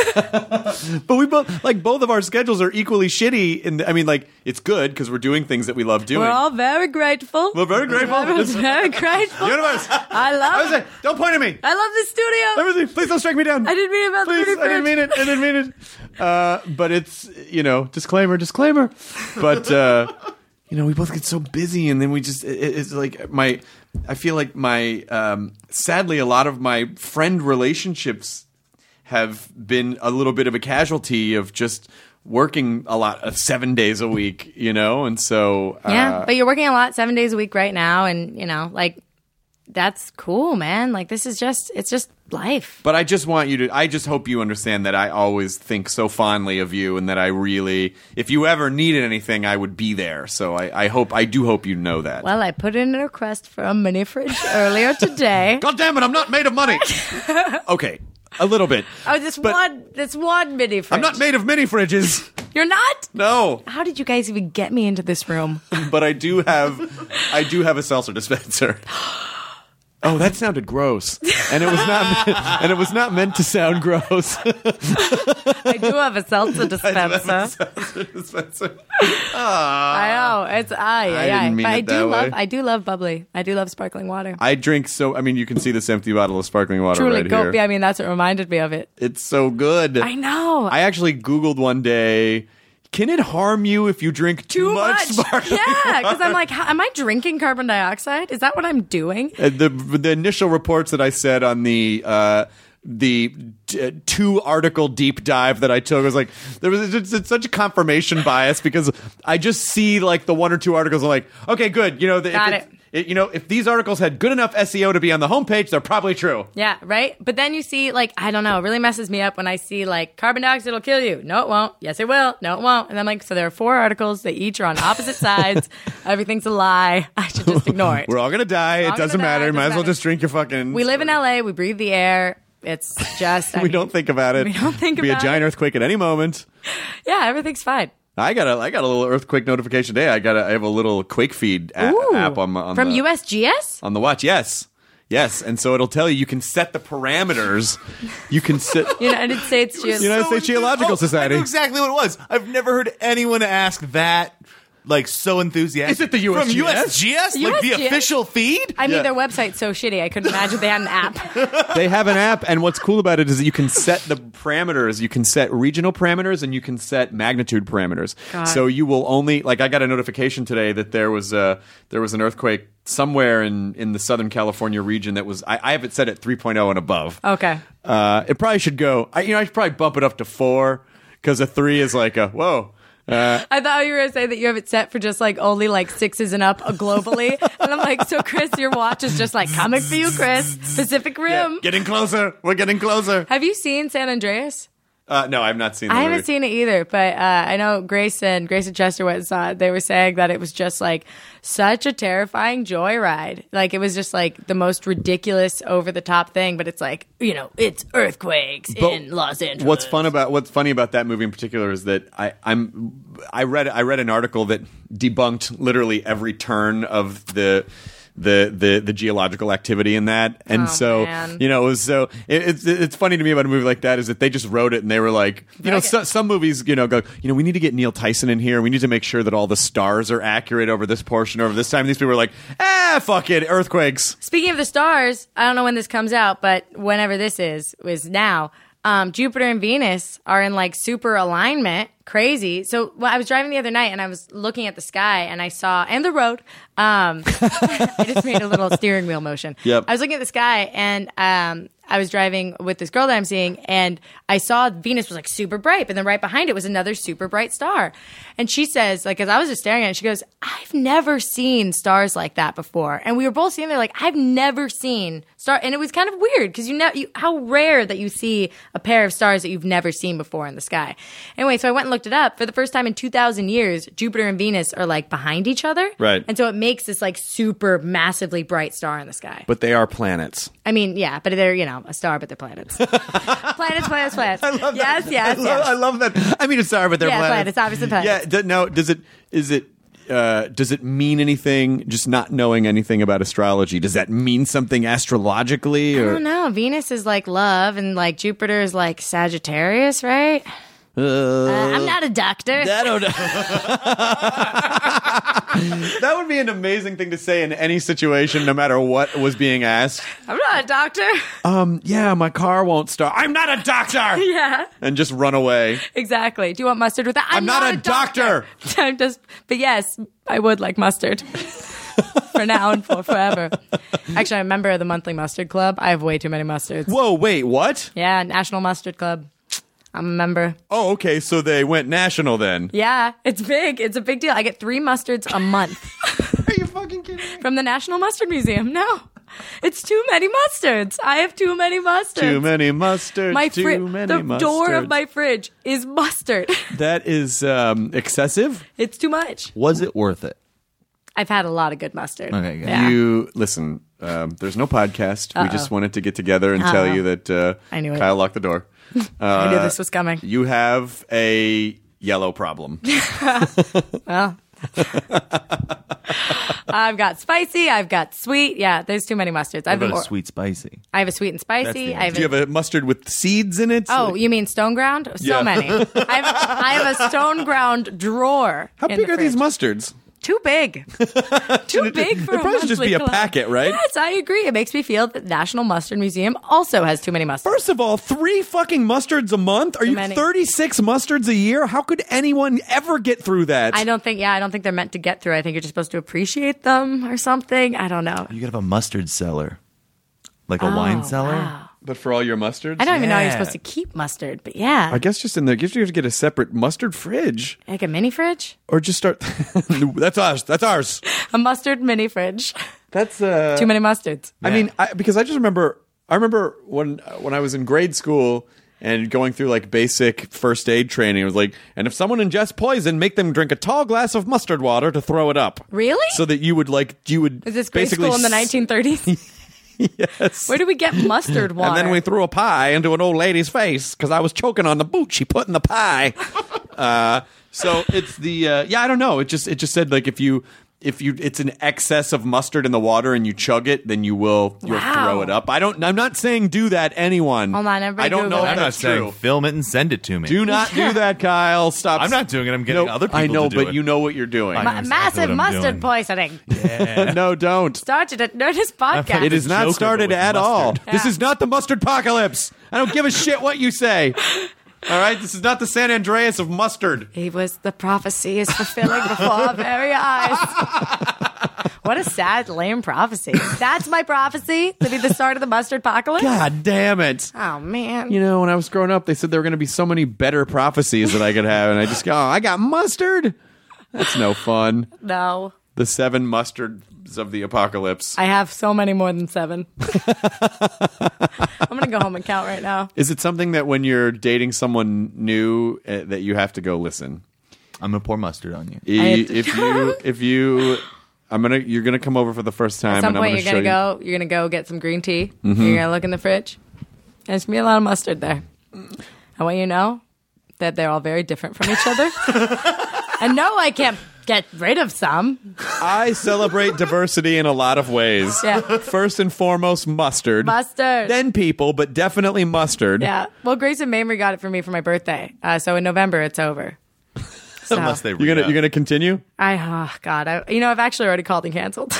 but we both of our schedules are equally shitty, and I mean, like, it's good because we're doing things that we love doing. We're all very grateful. We're very grateful. We're very grateful. Universe, I love it. don't point at me. I love the studio. Everything, please don't strike me down. I didn't mean about the Please, pretty I didn't mean it. I didn't mean it. But it's, you know, disclaimer. But you know, we both get so busy, and then we just it's like I feel like sadly a lot of my friend relationships have been a little bit of a casualty of just working a lot of 7 days a week, you know, and so Yeah, but you're working a lot 7 days a week right now, and you know, like that's cool, man. Like this is it's just life. But I just hope you understand that I always think so fondly of you, and that I really, if you ever needed anything, I would be there. So I do hope you know that. Well, I put in a request for a mini fridge earlier today. God damn it, I'm not made of money. Okay, a little bit. Oh, this one mini fridge. I'm not made of mini fridges. You're not? No, How did you guys even get me into this room? but I do have a seltzer dispenser. Oh, that sounded gross, and it was not meant to sound gross. I do have a seltzer dispenser. I know it's didn't mean but it that way. I do love bubbly. I do love sparkling water. I drink you can see this empty bottle of sparkling water Truly, right go. here. I mean, that's what reminded me of it. It's so good. I know. I actually Googled one day, can it harm you if you drink too much sparkling Yeah, because water? I'm like, am I drinking carbon dioxide? Is that what I'm doing? The initial reports that I said on the 2-article deep dive that I took was like, there was it's such a confirmation bias because I just see like the 1 or 2 articles. I'm like, okay, good. You know, Got it. if these articles had good enough SEO to be on the homepage, they're probably true. Yeah, right? But then you see, like, I don't know, it really messes me up when I see, like, carbon dioxide will kill you. No, it won't. Yes, it will. No, it won't. And I'm like, so there are 4 articles. They each are on opposite sides. Everything's a lie. I should just ignore it. We're all going to die. It doesn't matter. Might as well just drink your fucking... We live in LA. We breathe the air. It's just... we don't think about it. We don't think Be about a giant it. earthquake at any moment. Yeah, everything's fine. I got a little earthquake notification today. I have a little Quake Feed app on From the, USGS? on the watch. Yes, and so it'll tell you can set the parameters. You can set United States Geological Society. I know exactly what it was. I've never heard anyone ask that. Like, so enthusiastic. Is it the USGS? From USGS? Like the USGS? official feed? I mean, Yeah. their website's so shitty. I couldn't imagine they had an app. They have an app, and what's cool about it is that you can set the parameters. You can set regional parameters, and you can set magnitude parameters. God. So you will only I got a notification today that there was an earthquake somewhere in the Southern California region that was. I have it set at 3.0 and above. Okay. It probably should go. I should probably bump it up to 4 because a 3 is like a whoa. I thought you were going to say that you have it set for just like only like 6s and up globally. And I'm like, so Chris, your watch is just like coming for you, Chris. Pacific Rim. Getting closer. We're getting closer. Have you seen San Andreas? No, I've not seen. I haven't seen it either, but I know Grace and Chester went and saw it. They were saying that it was just like such a terrifying joyride. Like it was just like the most ridiculous, over the top thing. But it's like it's earthquakes in Los Angeles. What's funny about that movie in particular is that I read an article that debunked literally every turn of the geological activity in that, and man. it was it's funny to me about a movie like that is that they just wrote it and they were like some movies go we need to get Neil Tyson in here, we need to make sure that all the stars are accurate over this portion over this time, and these people were like fuck it, earthquakes. Speaking of the stars, I don't know when this comes out, but whenever this is now. Jupiter and Venus are in like super alignment. Crazy. So I was driving the other night and I was looking at the sky and I saw, and the road. I just made a little steering wheel motion. Yep. I was looking at the sky and I was driving with this girl that I'm seeing, and I saw Venus was like super bright, but then right behind it was another super bright star. And she says, like, as I was just staring at it, she goes, I've never seen stars like that before. And we were both sitting there like, I've never seen star. And it was kind of weird because how rare that you see a pair of stars that you've never seen before in the sky. Anyway, so I went and looked it up. For the first time in 2,000 years, Jupiter and Venus are like behind each other. Right. And so it makes this like super massively bright star in the sky. But they are planets. I mean, yeah, but they're, a star, but they're planets. planets. I love yes, that. yes, yes. I love that. I mean, it's sorry, but they're planets. Planets, obviously planets. Yeah. No. Does it mean anything? Just not knowing anything about astrology, does that mean something astrologically? I Or don't know. Venus is like love, and like Jupiter is like Sagittarius, right? I'm not a doctor. I don't know. That would be an amazing thing to say in any situation, no matter what was being asked. I'm not a doctor. Yeah, my car won't start. I'm not a doctor. Yeah, And just run away. exactly. Do you want mustard with that? I'm not a doctor. But yes, I would like mustard. For now and for forever. Actually, I'm a member of the monthly mustard club. I have way too many mustards. Whoa, wait, what? Yeah, National Mustard Club. I'm a member. Oh, okay, so they went national then. Yeah, it's big. It's a big deal. I get 3 mustards a month. Are you fucking kidding me? From the National Mustard Museum. No. It's too many mustards. I have too many mustards. Too many mustards. The door of my fridge is mustard. That is excessive. It's too much. Was it worth it? I've had a lot of good mustard. Okay, good. Yeah. You listen. There's no podcast. We just wanted to get together and tell you that I knew it. Kyle locked the door. I knew this was coming. You have a yellow problem. Well, I've got spicy. I've got sweet. Yeah, there's too many mustards. What about a sweet spicy? I have a sweet and spicy. That's Do you have a mustard with seeds in it? Oh, you mean stone ground? So Yeah. many. I have a stone ground drawer. How in big the are these fridge. mustards? Too big. Too big for It probably should just be a club. packet, right? Yes, I agree. It makes me feel that the National Mustard Museum also has too many mustards. First of all, 3 fucking mustards a month? Are you many. 36 mustards a year? How could anyone ever get through that? I don't think they're meant to get through. I think you're just supposed to appreciate them or something. I don't know. You could have a mustard cellar. Like a wine cellar? Wow. But for all your mustards? I don't even know how you're Yeah. supposed to keep mustard, but yeah. I guess just in there. You have to get a separate mustard fridge. Like a mini fridge? Or just start. That's ours. That's ours. A mustard mini fridge. That's Too many mustards. I mean, because I just remember. I remember when I was in grade school and going through like basic first aid training. It was like, and if someone ingests poison, make them drink a tall glass of mustard water to throw it up. Really? So that you would Is this grade basically school in the 1930s? Yes. Where do we get mustard water? And then we threw a pie into an old lady's face because I was choking on the boot she put in the pie. So it's the I don't know. It just said like if it's an excess of mustard in the water and you chug it, then you'll throw it up. I'm not saying do that, anyone. Hold on, everybody I don't know Google if it. I'm not that's saying true. film it and send it to me. Do not do that, Kyle. Stop. I'm not doing it. I'm getting No, other people I know, to do but it. you know what you're doing. I know exactly Massive what I'm mustard doing. poisoning. No, don't. Started at Nerdist Podcast. It is not Joker, started but with at all. mustard. This is not the mustard apocalypse. I don't give a shit what you say. All right, this is not the San Andreas of mustard. He was the prophecy is fulfilling before our very eyes. What a sad, lame prophecy. That's my prophecy to be the start of the mustard apocalypse? God damn it. Oh, man. You know, when I was growing up, they said there were going to be so many better prophecies that I could have, and I just go, oh, I got mustard? That's no fun. No. The 7 mustards of the apocalypse. I have so many more than 7. I'm going to go home and count right now. Is it something that when you're dating someone new that you have to go listen? I'm gonna pour mustard on you. You're gonna come over for the first time. At some and point, I'm you're gonna go get some green tea. Mm-hmm. You're gonna look in the fridge. And there's gonna be a lot of mustard there. I want you to know that they're all very different from each other. And no, I can't get rid of some. I celebrate diversity in a lot of ways. Yeah. First and foremost, mustard. Mustard. Then people, but definitely mustard. Yeah. Well, Grayson Mamrie got it for me for my birthday. So in November, it's over. So, Unless they You're gonna continue? I've actually already called and canceled.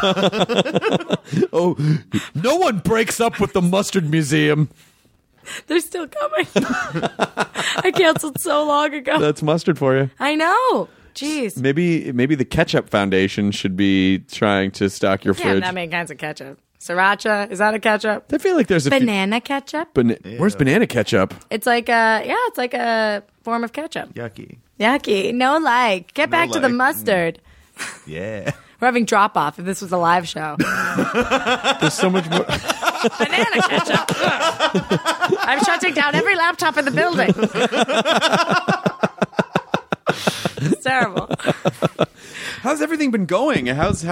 Oh, no one breaks up with the mustard museum. They're still coming. I canceled so long ago. That's mustard for you. I know. Jeez. Maybe the Ketchup Foundation should be trying to stock your Yeah, fridge. that many kinds of ketchup. Sriracha, is that a ketchup? I feel like there's a Banana ketchup? Where's banana ketchup? It's like a form of ketchup. Yucky. Yucky. No like. Get back to the like. mustard. Yeah. We're having drop off if this was a live show. There's so much more. Banana ketchup. I'm shutting down every laptop in the building. It's terrible. How's everything been going? How's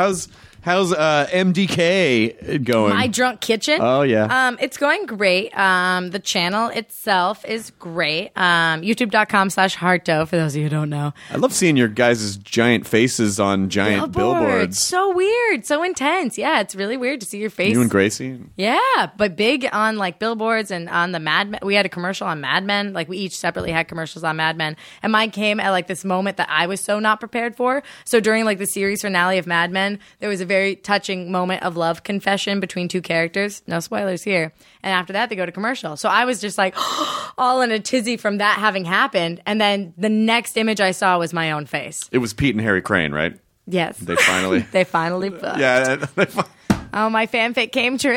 MDK going? My Drunk Kitchen. Oh, yeah. It's going great. The channel itself is great. YouTube.com/Harto, for those of you who don't know. I love seeing your guys' giant faces on giant billboards. So weird. So intense. Yeah, it's really weird to see your face. You and Gracie? Yeah, but big on like billboards and on the Mad Men. We had a commercial on Mad Men. Like we each separately had commercials on Mad Men. And mine came at like this moment that I was so not prepared for. So during like the series finale of Mad Men, there was a very touching moment of love confession between two characters. No spoilers here. And after that, they go to commercial. So I was just like all in a tizzy from that having happened. And then the next image I saw was my own face. It was Pete and Harry Crane, right? Yes. They finally. They finally booked. Yeah. Oh, my fanfic came true.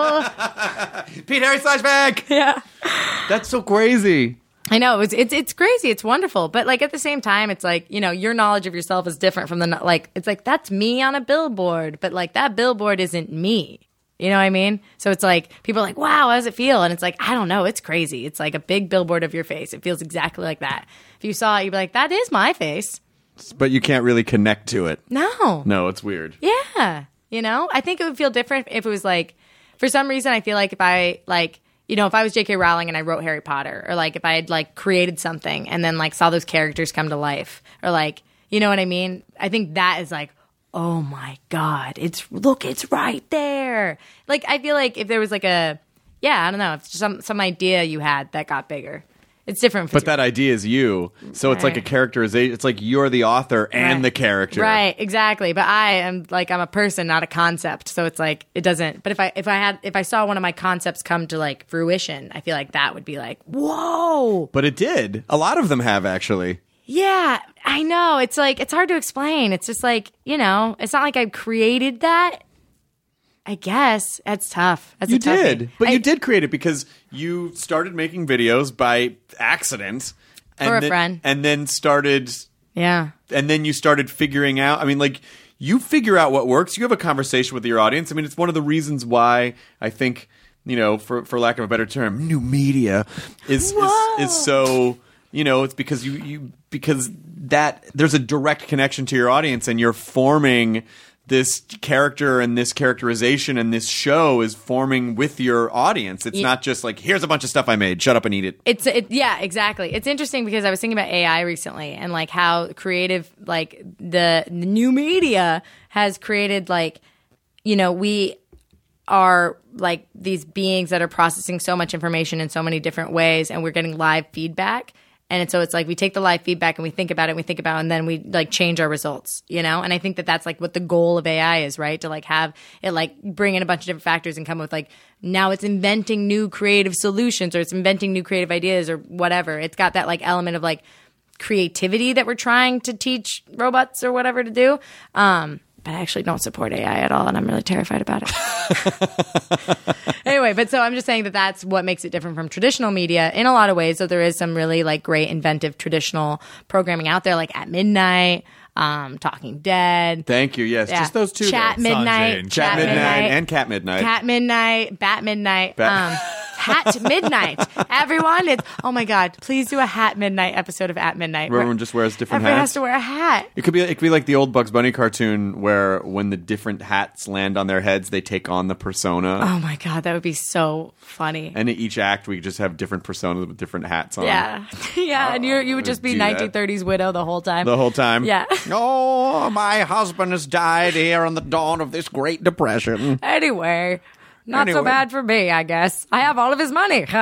Pete Harry /Back. Yeah. That's so crazy. I know it's crazy. It's wonderful. But like at the same time, it's like, you know, your knowledge of yourself is different from it's like that's me on a billboard, but like that billboard isn't me. You know what I mean? So it's like people are like, wow, how does it feel? And it's like, I don't know. It's crazy. It's like a big billboard of your face. It feels exactly like that. If you saw it, you'd be like, that is my face. But you can't really connect to it. No. No, it's weird. Yeah. You know, I think it would feel different if it was like, for some reason, I feel like if I like, you know, if I was J.K. Rowling and I wrote Harry Potter, or like if I had like created something and then like saw those characters come to life, or like, you know what I mean? I think that is like, oh my God, it's right there. Like, I feel like if there was like I don't know, if some idea you had that got bigger. It's different. But that idea is you. So it's like a characterization. It's like you're the author and the character. Right, exactly. But I'm a person, not a concept. So it's like it doesn't. But if I saw one of my concepts come to like fruition, I feel like that would be like, whoa. But it did. A lot of them have actually. Yeah, I know. It's like it's hard to explain. It's just like, you know, it's not like I created that. I guess that's tough. That's You a toughie. did, but you did create it because you started making videos by accident, For a friend. and then started, Yeah. and then you started figuring out. I mean, like you figure out what works. You have a conversation with your audience. I mean, it's one of the reasons why I think, for lack of a better term, new media is so, it's because because that there's a direct connection to your audience, and you're forming this character and this characterization, and this show is forming with your audience. It's not just like, here's a bunch of stuff I made, shut up and eat it. Yeah, exactly. It's interesting because I was thinking about AI recently and like how creative, like the new media has created, like, we are like these beings that are processing so much information in so many different ways, and we're getting live feedback. And so it's like we take the live feedback and we think about it, and then we like change our results, And I think that that's like what the goal of AI is, right? To like have it like bring in a bunch of different factors and come up with like, now it's inventing new creative solutions, or it's inventing new creative ideas, or whatever. It's got that like element of like creativity that we're trying to teach robots or whatever to do. But I actually don't support AI at all, and I'm really terrified about it. Anyway, but so I'm just saying that that's what makes it different from traditional media in a lot of ways. So there is some really like great inventive traditional programming out there, like At Midnight, Talking Dead. Thank you. Yes, just those two. Chat Midnight, Chat Midnight, and Cat Midnight. Cat Midnight, Bat Midnight. Hat Midnight. Everyone, oh my God, please do a Hat Midnight episode of At Midnight. Where everyone just wears different everyone hats. has to wear a hat. It could be like the old Bugs Bunny cartoon where when the different hats land on their heads, they take on the persona. Oh my God, that would be so funny. And in each act, we just have different personas with different hats on. Yeah. Yeah, and you would just be 1930s widow the whole time. The whole time? Yeah. Oh, my husband has died here on the dawn of this Great Depression. Anyway. Not so bad for me, I guess. I have all of his money. Oh,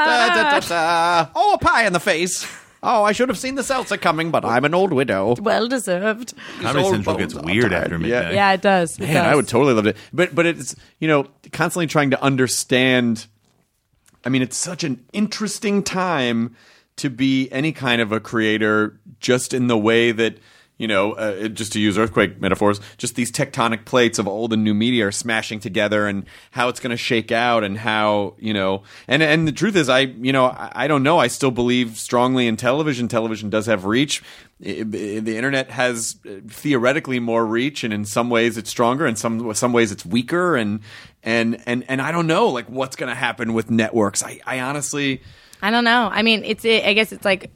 a pie in the face. Oh, I should have seen the seltzer coming, but I'm an old widow. Well deserved. Comedy Central gets weird after midnight. Yeah, it does. Man, I would totally love it. But it's, constantly trying to understand. I mean, it's such an interesting time to be any kind of a creator, just in the way that, just to use earthquake metaphors, just these tectonic plates of old and new media are smashing together, and how it's going to shake out, and how, and the truth is, I don't know. I still believe strongly in television. Television does have reach. The internet has theoretically more reach, and in some ways it's stronger, and some ways it's weaker, and I don't know, like, what's going to happen with networks. I honestly, I don't know. I mean, I guess it's like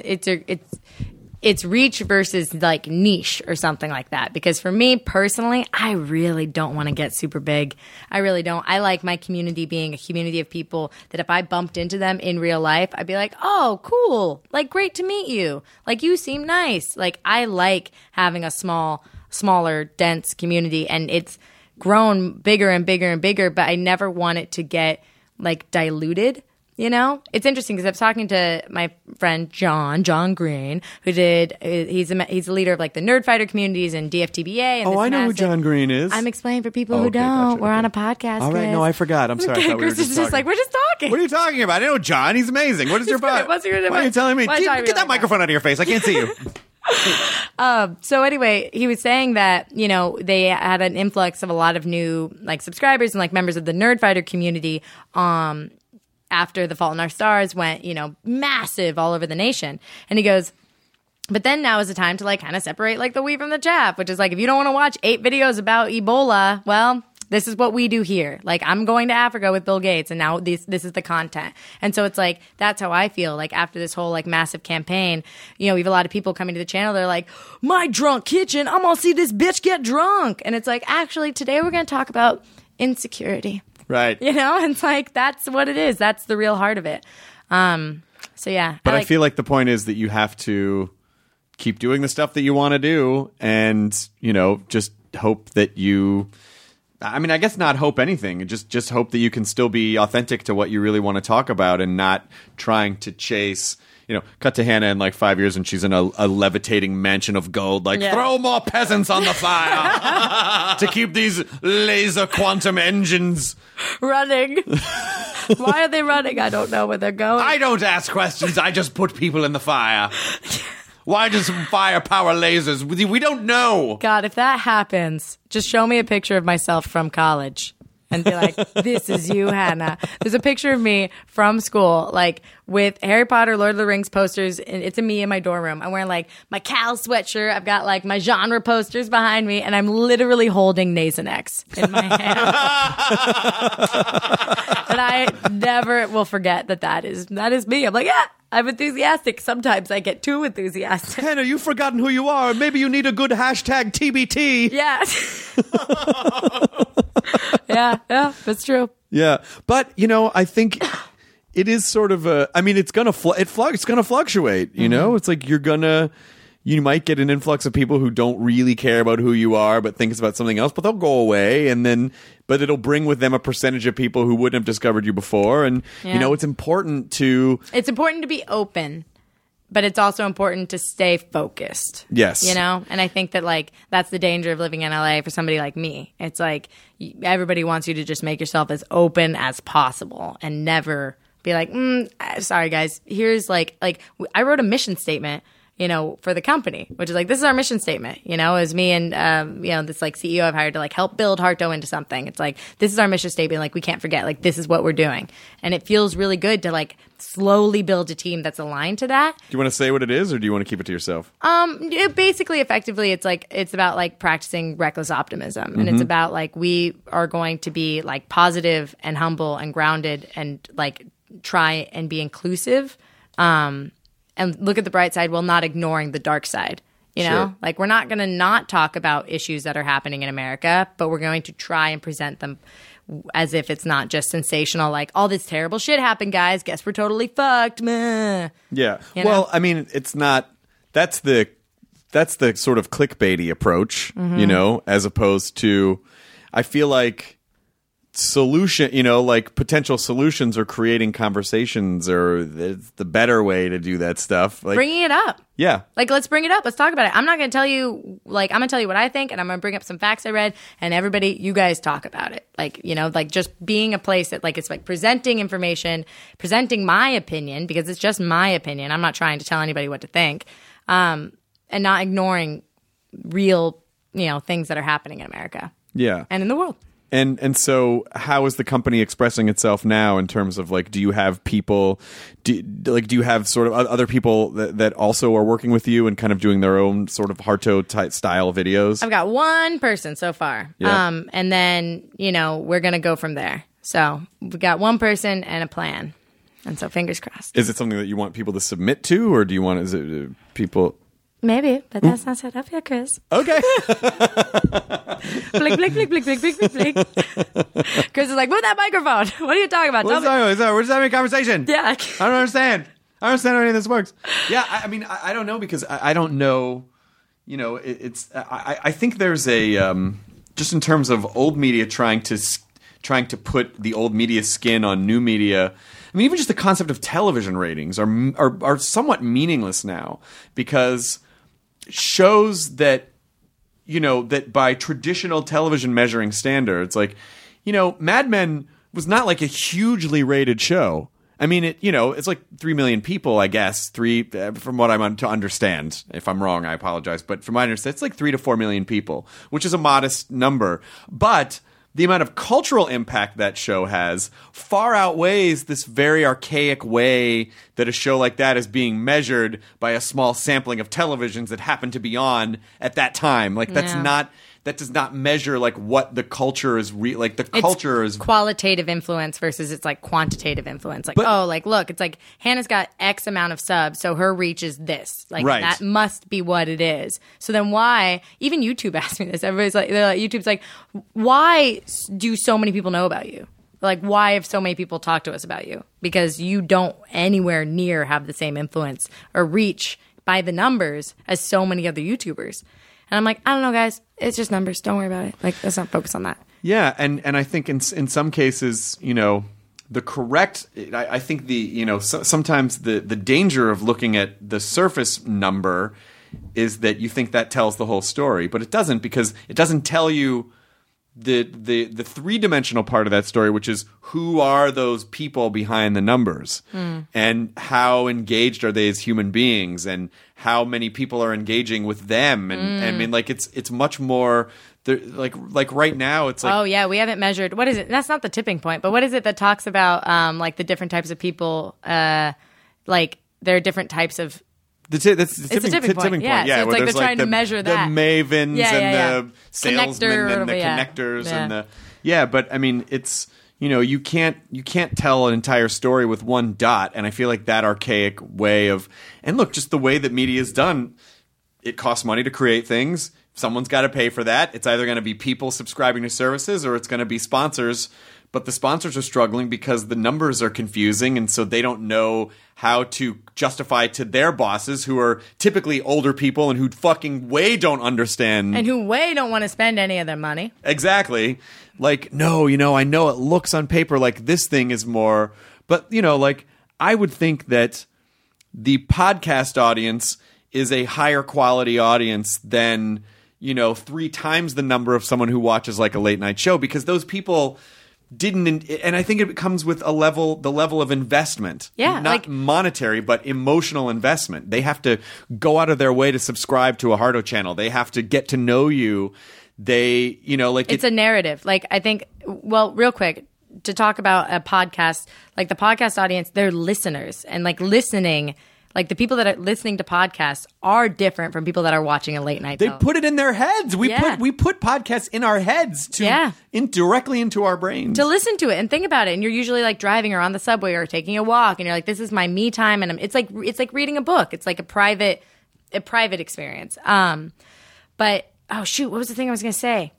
it's reach versus like niche or something like that. Because for me personally, I really don't want to get super big. I really don't. I like my community being a community of people that if I bumped into them in real life, I'd be like, oh, cool. Like, great to meet you. Like, you seem nice. Like, I like having a smaller, dense community, and it's grown bigger and bigger and bigger, but I never want it to get like diluted. It's interesting because I was talking to my friend John Green, who he's a leader of like the Nerdfighter communities and DFTBA. And I know who John Green is. I'm explaining for people who don't. Gotcha, We're on a podcast. All right, Chris. no, I forgot. I'm sorry. I thought we were Chris is just like, we're just talking. What are you talking about? I know John. He's amazing. What is your part? What's your Why are you telling me? Get that microphone out of your face. I can't see you. So anyway, he was saying that, they had an influx of a lot of new like subscribers and like members of the Nerdfighter community, after The Fault in Our Stars went, massive all over the nation. And he goes, but then now is the time to like kind of separate like the wheat from the chaff, which is like, if you don't want to watch 8 videos about Ebola, well, this is what we do here. Like, I'm going to Africa with Bill Gates, and now this is the content. And so it's like, that's how I feel. Like, after this whole like massive campaign, we have a lot of people coming to the channel. They're like, my drunk kitchen, I'm going to see this bitch get drunk. And it's like, actually, today we're going to talk about insecurity. Right. And it's like, that's what it is. That's the real heart of it. So yeah. But I feel like the point is that you have to keep doing the stuff that you want to do, and, just hope that I guess not hope anything. Just hope that you can still be authentic to what you really want to talk about, and not trying to chase. Cut to Hannah in like 5 years, and she's in a levitating mansion of gold. Like, throw more peasants on the fire to keep these laser quantum engines running. Why are they running? I don't know where they're going. I don't ask questions. I just put people in the fire. Why does fire power lasers? We don't know. God, if that happens, just show me a picture of myself from college. and be like, this is you, Hannah. There's a picture of me from school, like with Harry Potter, Lord of the Rings posters. And it's me in my dorm room. I'm wearing like my Cal sweatshirt. I've got like my genre posters behind me, and I'm literally holding Nasonex in my hand. And I never will forget that is me. I'm like, yeah, I'm enthusiastic. Sometimes I get too enthusiastic. Hannah, you've forgotten who you are. Maybe you need a good hashtag TBT. Yeah. yeah, that's true. Yeah, but I think it is sort of a. I mean, it's gonna it's gonna fluctuate. It's like you might get an influx of people who don't really care about who you are, but think it's about something else. But they'll go away, but it'll bring with them a percentage of people who wouldn't have discovered you before. And it's important to be open. But it's also important to stay focused. Yes. And I think that, like, that's the danger of living in LA for somebody like me. It's like everybody wants you to just make yourself as open as possible and never be like, sorry, guys. Here's, like I wrote a mission statement, for the company, which is like, this is our mission statement, as me and, this like CEO I've hired to like help build Hearto into something. It's like, this is our mission statement. Like, we can't forget, like, this is what we're doing. And it feels really good to like slowly build a team that's aligned to that. Do you want to say what it is, or do you want to keep it to yourself? Effectively, it's about like practicing reckless optimism. And it's about like, we are going to be like positive and humble and grounded and like try and be inclusive. And look at the bright side while not ignoring the dark side. Sure. Like, we're not going to not talk about issues that are happening in America, but we're going to try and present them as if it's not just sensational, like, all this terrible shit happened, guys. Guess we're totally fucked. Meh. Yeah. Well, I mean, it's not. That's the sort of clickbaity approach, as opposed to, I feel like like potential solutions or creating conversations or the better way to do that stuff. Like, bringing it up. Yeah. Like, let's bring it up. Let's talk about it. I'm not going to tell you, like, I'm going to tell you what I think, and I'm going to bring up some facts I read, and everybody, you guys talk about it. Like, like just being a place that, like, it's like presenting information, presenting my opinion, because it's just my opinion. I'm not trying to tell anybody what to think, and not ignoring real, things that are happening in America. Yeah. And in the world. And so how is the company expressing itself now in terms of, like, do you have people, do you have sort of other people that also are working with you and kind of doing their own sort of Hearto type style videos? I've got one person so far. Yeah. And then, we're going to go from there. So we've got one person and a plan. And so fingers crossed. Is it something that you want people to submit to, or is it people... Maybe, but that's not set up yet, Chris. Okay. Blink, blink, blink, blink, blink, blink, blink, blink. Chris is like, move that microphone. What are you talking about? We're just having a conversation. Yeah. I don't understand. I don't understand how any of this works. Yeah, I mean, I don't know, because I don't know. I think there's a just in terms of old media trying to put the old media skin on new media. I mean, even just the concept of television ratings are somewhat meaningless now, because shows that, that by traditional television measuring standards, like, Mad Men was not like a hugely rated show. I mean, it's like 3 million people, I guess. From what I'm to understand. If I'm wrong, I apologize. But from my understanding, it's like 3 to 4 million people, which is a modest number. But the amount of cultural impact that show has far outweighs this very archaic way that a show like that is being measured by a small sampling of televisions that happen to be on at that time. Like, that does not measure like what the culture is culture is qualitative influence versus it's like quantitative influence. Like, look, it's like Hannah's got X amount of subs, so her reach is this. Like, right. That must be what it is. So then why, even YouTube asked me this, everybody's like, YouTube's like, why do so many people know about you? Like, why have so many people talked to us about you? Because you don't anywhere near have the same influence or reach by the numbers as so many other YouTubers. And I'm like, I don't know, guys. It's just numbers. Don't worry about it. Like, let's not focus on that. Yeah, and I think in some cases, the correct. I think sometimes the danger of looking at the surface number is that you think that tells the whole story, but it doesn't, because it doesn't tell you the three-dimensional part of that story, which is who are those people behind the numbers, and how engaged are they as human beings, and how many people are engaging with them, and I mean, like, it's much more like right now, it's like Oh yeah, we haven't measured. What is it? That's not the tipping point, but what is it that talks about like the different types of people? Like there are different types of. That's the It's a tipping point. Yeah, so it's where like there's they're trying to measure that. The mavens and the salesmen Connector, and the yeah. connectors Yeah. and the but I mean it's you can't tell an entire story with one dot, and I feel like that archaic way of and look, just the way that media is done, it costs money to create things. Someone's got to pay for that. It's either going to be people subscribing to services or it's going to be sponsors. But the sponsors are struggling because the numbers are confusing, and so they don't know how to justify to their bosses, who are typically older people and who fucking way don't understand. And who way don't want to spend any of their money. Exactly. Like, no, I know it looks on paper like this thing is more, but, like, I would think that the podcast audience is a higher quality audience than, 3 times the number of someone who watches like a late night show, because those people didn't, and I think it comes with the level of investment. Yeah, not like monetary, but emotional investment. They have to go out of their way to subscribe to a Hardo channel. They have to get to know you. They, like it's a narrative. Like I think, well, real quick to talk about a podcast, like the podcast audience, they're listeners, and like listening. Like the people that are listening to podcasts are different from people that are watching a late night. They put it in their heads. We Yeah. put podcasts in our heads directly into our brains to listen to it and think about it. And you're usually like driving or on the subway or taking a walk, and you're like, "This is my me time," and it's like reading a book. It's like a private experience. But oh shoot, what was the thing I was going to say?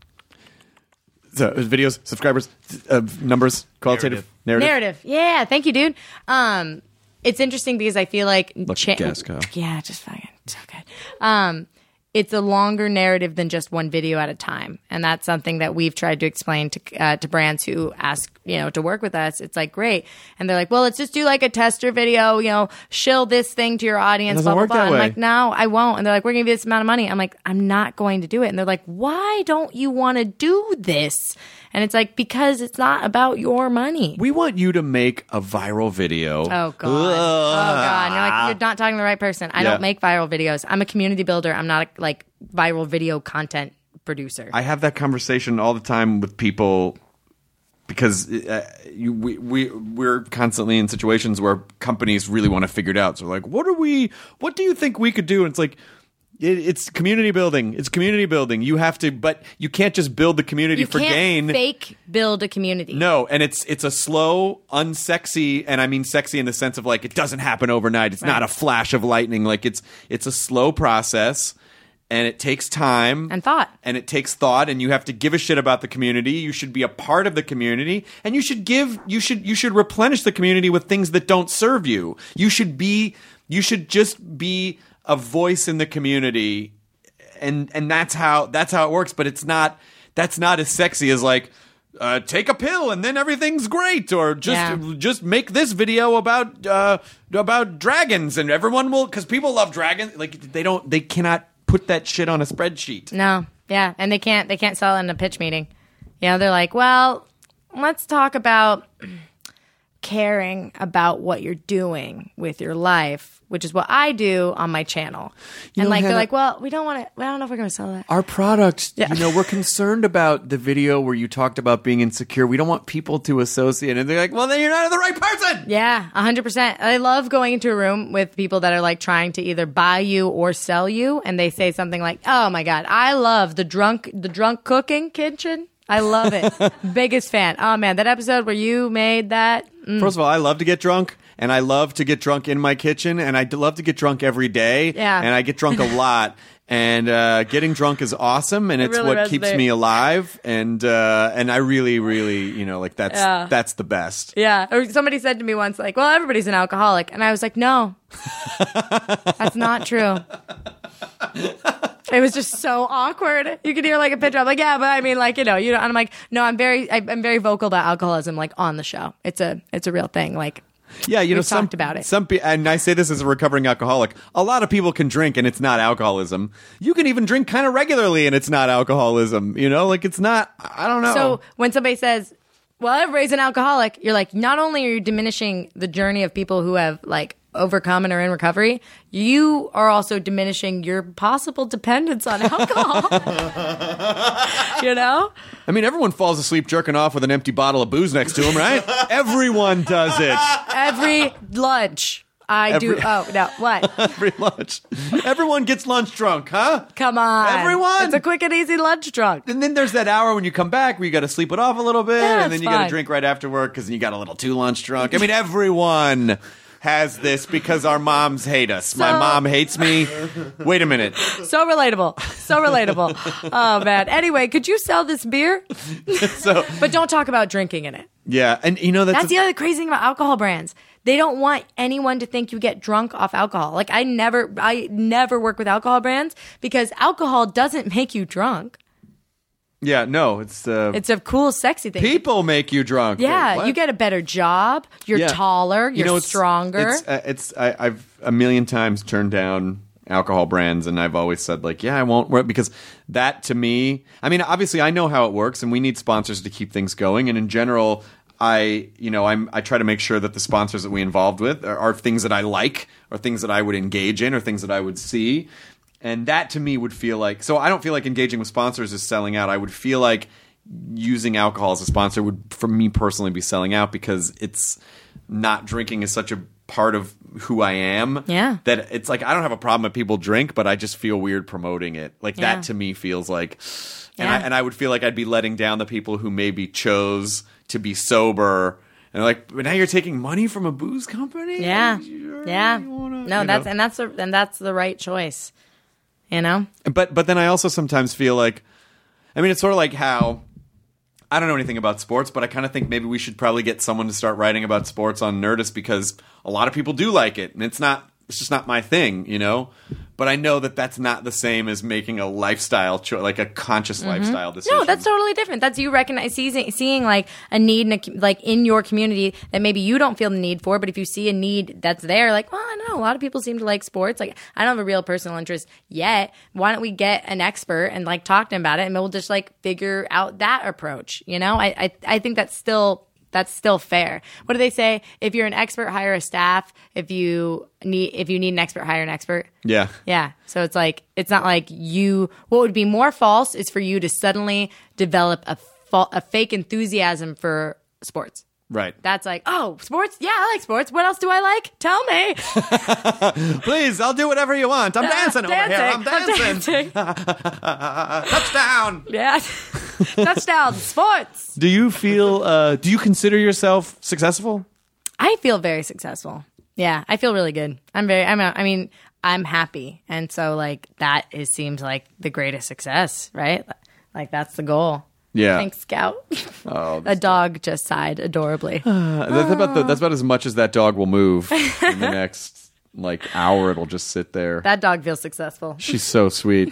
So, videos, subscribers, numbers, qualitative, narrative. Yeah, thank you, dude. It's interesting because I feel like guess, Kyle. Yeah, just fucking so good. It's a longer narrative than just one video at a time, and that's something that we've tried to explain to brands who ask to work with us. It's like great, and they're like, well, let's just do like a tester video, shill this thing to your audience. It doesn't blah blah work blah. that I'm way. like, no, I won't. And they're like, we're gonna give you this amount of money. I'm like, I'm not going to do it. And they're like, why don't you want to do this? And it's like, because it's not about your money. We want you to make a viral video. Oh God! Oh God! And you're like, you're not talking to the right person. I don't make viral videos. I'm a community builder. I'm not a viral video content producer. I have that conversation all the time with people because we're constantly in situations where companies really want to figure it out. So like, what do you think we could do? And it's like, it's community building. It's community building. You have to, but you can't just build the community for gain. You can't fake build a community. No, and it's a slow, unsexy, and I mean sexy in the sense of like it doesn't happen overnight. It's not a flash of lightning. Like it's a slow process, and it takes time and thought. And it takes thought, and you have to give a shit about the community. You should be a part of the community, and you should replenish the community with things that don't serve you. You should just be a voice in the community, and that's how it works. But that's not as sexy as like take a pill and then everything's great, or just make this video about dragons and everyone will, because people love dragons. Like they cannot put that shit on a spreadsheet. No, yeah, and they can't sell it in a pitch meeting. They're like, well, let's talk about caring about what you're doing with your life, which is what I do on my channel. And they're like, well, we don't want to. I don't know if we're going to sell that. Our product, we're concerned about the video where you talked about being insecure. We don't want people to associate. And they're like, well, then you're not the right person. Yeah, 100%. I love going into a room with people that are like trying to either buy you or sell you, and they say something like, "Oh my God, I love the drunk cooking kitchen. I love it. Biggest fan. Oh man, that episode where you made that." First of all, I love to get drunk, and I love to get drunk in my kitchen, and I love to get drunk every day. Yeah. And I get drunk a lot. And getting drunk is awesome, and it's really what keeps me alive. And I really, really, that's the best. Yeah. Or somebody said to me once, like, well, everybody's an alcoholic. And I was like, no, that's not true. It was just so awkward. You could hear like a picture. I'm like, yeah, but I mean, like, and I'm like, no, I'm very vocal about alcoholism, like on the show. It's a real thing. Like, yeah, we've talked about it. And I say this as a recovering alcoholic. A lot of people can drink and it's not alcoholism. You can even drink kind of regularly and it's not alcoholism. Like it's not. I don't know. So when somebody says, well, everybody's an alcoholic, you're like, not only are you diminishing the journey of people who have like overcome and are in recovery, you are also diminishing your possible dependence on alcohol. You know? I mean, everyone falls asleep jerking off with an empty bottle of booze next to them, right? Everyone does it. Every lunch. I do. Oh, no. What? Every lunch. Everyone gets lunch drunk, huh? Come on. Everyone. It's a quick and easy lunch drunk. And then there's that hour when you come back where you got to sleep it off a little bit, Yeah, and then it's you got to fine. drink right after work because you got a little too lunch drunk. I mean, everyone has this because our moms hate us. My So- mom hates me. Wait a minute. So relatable. So relatable. Oh, man. Anyway, could you sell this beer? So But don't talk about drinking in it. yeah, and you know That's the other crazy thing about alcohol brands. They don't want anyone to think you get drunk off alcohol. Like I never work with alcohol brands because alcohol doesn't make you drunk. yeah, no, it's It's a cool, sexy thing. people make you drunk. Yeah, Wait, what? you get a better job. You're Yeah. taller. You You're know, it's- stronger. I've a million times turned down alcohol brands, and I've always said like, yeah, I won't work because that to me. I mean, obviously, I know how it works, and we need sponsors to keep things going. And in general, I try to make sure that the sponsors that we involved with are things that I like, or things that I would engage in, or things that I would see. And that to me would feel like, so I don't feel like engaging with sponsors is selling out. I would feel like using alcohol as a sponsor would, for me personally, be selling out because it's not drinking is such a part of who I am. Yeah. That it's like, I don't have a problem if people drink, but I just feel weird promoting it. Like Yeah. that to me feels like, Yeah. and I would feel like I'd be letting down the people who maybe chose to be sober. And like, but now you're taking money from a booze company? yeah, You yeah. really wanna- No, you that's know? and that's the right choice. You know. But then I also sometimes feel like, I mean, it's sort of like how I don't know anything about sports, but I kind of think maybe we should probably get someone to start writing about sports on Nerdist because a lot of people do like it, and it's just not my thing, you know. But I know that that's not the same as making a lifestyle choice, like a conscious lifestyle decision. No, that's totally different. That's you recognize seeing like a need like in your community that maybe you don't feel the need for, but if you see a need that's there, like, well, I don't know, a lot of people seem to like sports. Like, I don't have a real personal interest yet. Why don't we get an expert and like talk to him about it, and we'll just like figure out that approach. You know, I think that's still fair. What do they say? If you're an expert, hire a staff. If you need an expert, hire an expert. Yeah. Yeah. So it's like, it's not like what would be more false is for you to suddenly develop a fake enthusiasm for sports. Right. That's like, oh, sports? Yeah, I like sports. What else do I like? Tell me. Please, I'll do whatever you want. I'm dancing over here. I'm dancing. dancing. Touchdown. Yeah. Touchdown. Sports. Do you feel, do you consider yourself successful? I feel very successful. Yeah, I feel really good. I'm happy. And so like seems like the greatest success, right? Like that's the goal. Yeah. Thanks, Scout. Oh, A dog just sighed adorably. that's about as much as that dog will move in the next like hour. It'll just sit there. That dog feels successful. She's so sweet.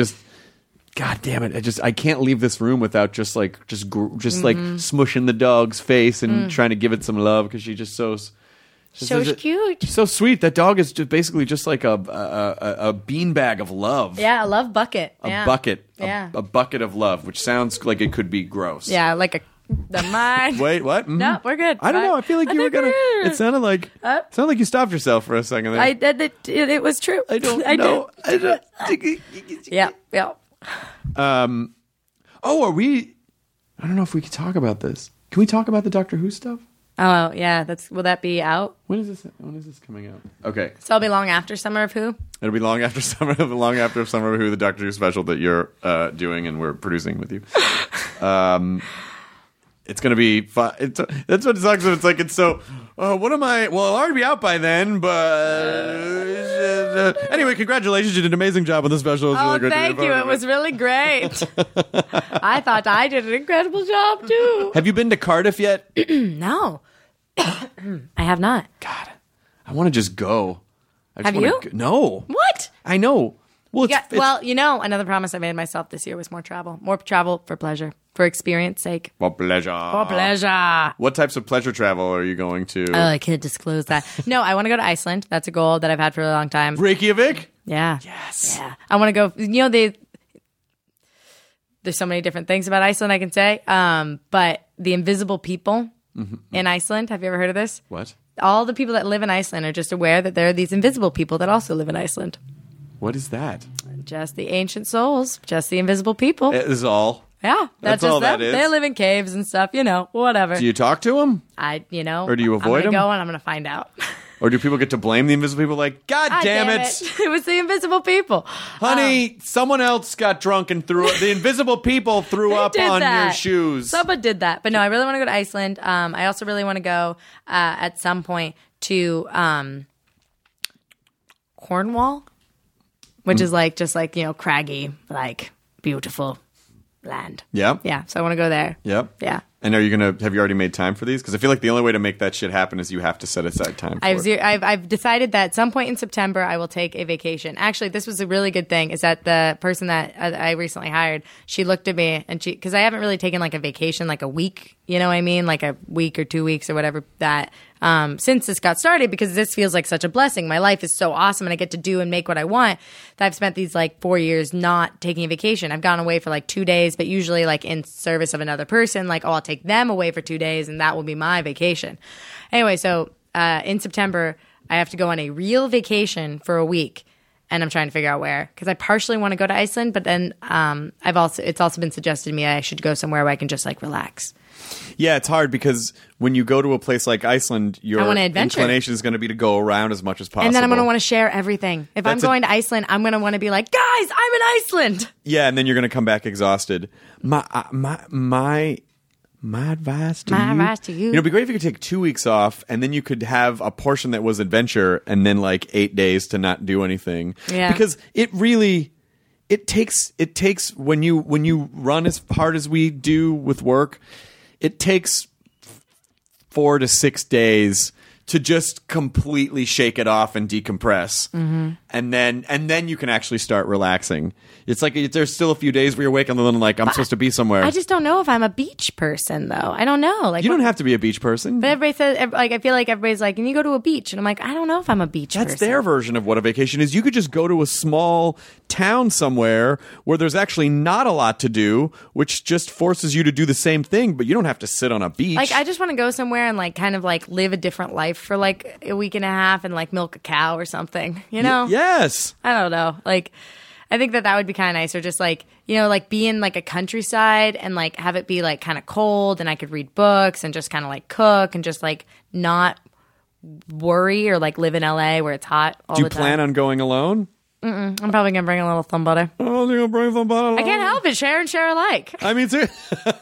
God damn it! I can't leave this room without just like smushing the dog's face and trying to give it some love because she's just so Cute. She's so sweet. That dog is just basically just like a beanbag of love. Yeah, I love bucket. A bucket. Yeah. A bucket of love, which sounds like it could be gross. Yeah, like the mind. Wait, what? Mhm. No, we're good. I don't know. I feel like you were think gonna. we're good. It sounded like you stopped yourself for a second there. I did. It was true. I don't I know. did. Yeah. Oh, are we? I don't know if we can talk about this. Can we talk about the Doctor Who stuff? Oh, yeah. Will that be out? When is this coming out? Okay, So it'll be long after Summer of Who. it'll be long after Summer of Who, the Doctor Who special that you're doing and we're producing with you. It's gonna be fun. That's what sucks. It's like it's so. What am I? Well, I'll already be out by then. But anyway, congratulations! You did an amazing job on the special. It was really Oh, great to be a thank part you. of It was really great. I thought I did an incredible job too. Have you been to Cardiff yet? No, I have not. God, I want to just go. I just Have wanna you? No. What? I know. Well, Another promise I made myself this year was more travel for pleasure, for experience sake. for pleasure. For pleasure. What types of pleasure travel are you going to? I can't disclose that. No, I want to go to Iceland. That's a goal that I've had for a long time. Reykjavik? Yeah. Yes. Yeah. I want to go. There's so many different things about Iceland I can say. But the invisible people in Iceland. Have you ever heard of this? What? all the people that live in Iceland are just aware that there are these invisible people that also live in Iceland. What is that? Just the ancient souls, just the invisible people. It is all. Yeah, That's just all them. that is? They live in caves and stuff, whatever. Do you talk to them? Or do you avoid I'm them? gonna go and I'm gonna find out. Or do people get to blame the invisible people? Like, God damn it. It was the invisible people. Honey, someone else got drunk and threw the invisible people threw up did on that. your shoes. Someone did that. But no, I really want to go to Iceland. I also really want to go at some point to Cornwall, which is just craggy, beautiful land. Yeah. Yeah. So I want to go there. Yep. Yeah. And have you already made time for these? Because I feel like the only way to make that shit happen is you have to set aside time for it. I've decided that at some point in September I will take a vacation. Actually, this was a really good thing. Is that the person that I recently hired? She looked at me and because I haven't really taken a vacation a week. You know what I mean? A week or 2 weeks or whatever that. Since this got started, because this feels like such a blessing. My life is so awesome and I get to do and make what I want, that I've spent these 4 years not taking a vacation. I've gone away for 2 days, but usually in service of another person, I'll take them away for 2 days and that will be my vacation. Anyway, so in September, I have to go on a real vacation for a week. And I'm trying to figure out where, because I partially want to go to Iceland, but then it's also been suggested to me I should go somewhere where I can just relax. Yeah, it's hard because when you go to a place like Iceland, your wanna adventure. inclination is going to be to go around as much as possible. And then I'm going to want to share everything. If I'm going to Iceland, I'm going to want to be like, guys, I'm in Iceland. Yeah, and then you're going to come back exhausted. My advice to you. It'd be great if you could take 2 weeks off, and then you could have a portion that was adventure, and then 8 days to not do anything. Yeah. Because it takes when you run as hard as we do with work, it takes 4 to 6 days to just completely shake it off and decompress. Mm-hmm. And then you can actually start relaxing. It's there's still a few days where you're awake and then I'm supposed to be somewhere. I just don't know if I'm a beach person, though. I don't know. You don't have to be a beach person. But everybody says, I feel like everybody's can you go to a beach? And I'm I don't know if I'm a beach person. That's their version of what a vacation is. You could just go to a small town somewhere where there's actually not a lot to do, which just forces you to do the same thing, but you don't have to sit on a beach. I just want to go somewhere and kind of live a different life for a week and a half and milk a cow or something, Yes. I don't know. I think that would be kind of nice, or just be in a countryside and have it be kind of cold and I could read books and just kind of cook and just not worry, or live in LA where it's hot all the time. Do you plan on going alone? I'm probably going to bring a little thumb butter. Oh, you're going to bring some butter along? I can't help it. Share and share alike. I mean, too.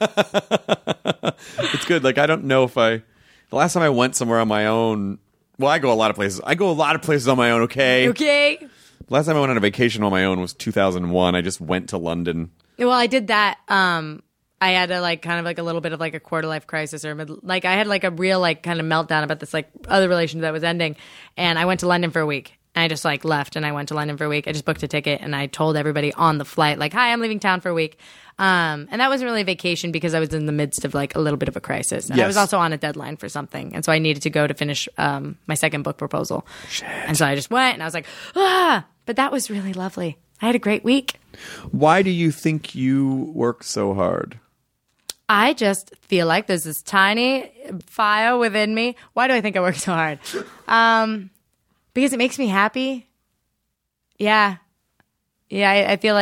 It's good. I don't know if the last time I went somewhere on my own, well, I go a lot of places. On my own, okay? Okay. Last time I went on a vacation on my own was 2001. I just went to London. Well, I did that. I had a kind of a little bit of a quarter life crisis, or I had a real kind of meltdown about this other relationship that was ending, and I went to London for a week. And I just left and I went to London for a week. I just booked a ticket and I told everybody on the flight hi, I'm leaving town for a week. And that wasn't really a vacation because I was in the midst of a little bit of a crisis. And yes. I was also on a deadline for something. And so I needed to go to finish my second book proposal. Shit. And so I just went and I was but that was really lovely. I had a great week. Why do you think you work so hard? I just feel like there's this tiny fire within me. Why do I think I work so hard? Because it makes me happy. Yeah. Yeah, I feel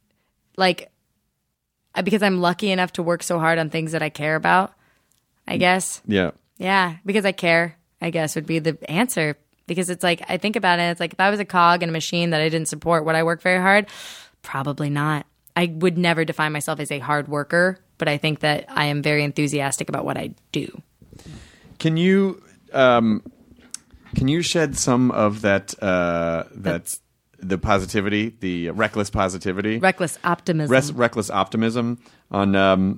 because I'm lucky enough to work so hard on things that I care about, I guess. Yeah. Yeah, because I care, I guess, would be the answer. Because it's I think about it, it's if I was a cog in a machine that I didn't support, would I work very hard? Probably not. I would never define myself as a hard worker, but I think that I am very enthusiastic about what I do. Can you shed some of that that's the positivity, the reckless positivity, reckless optimism, reckless optimism on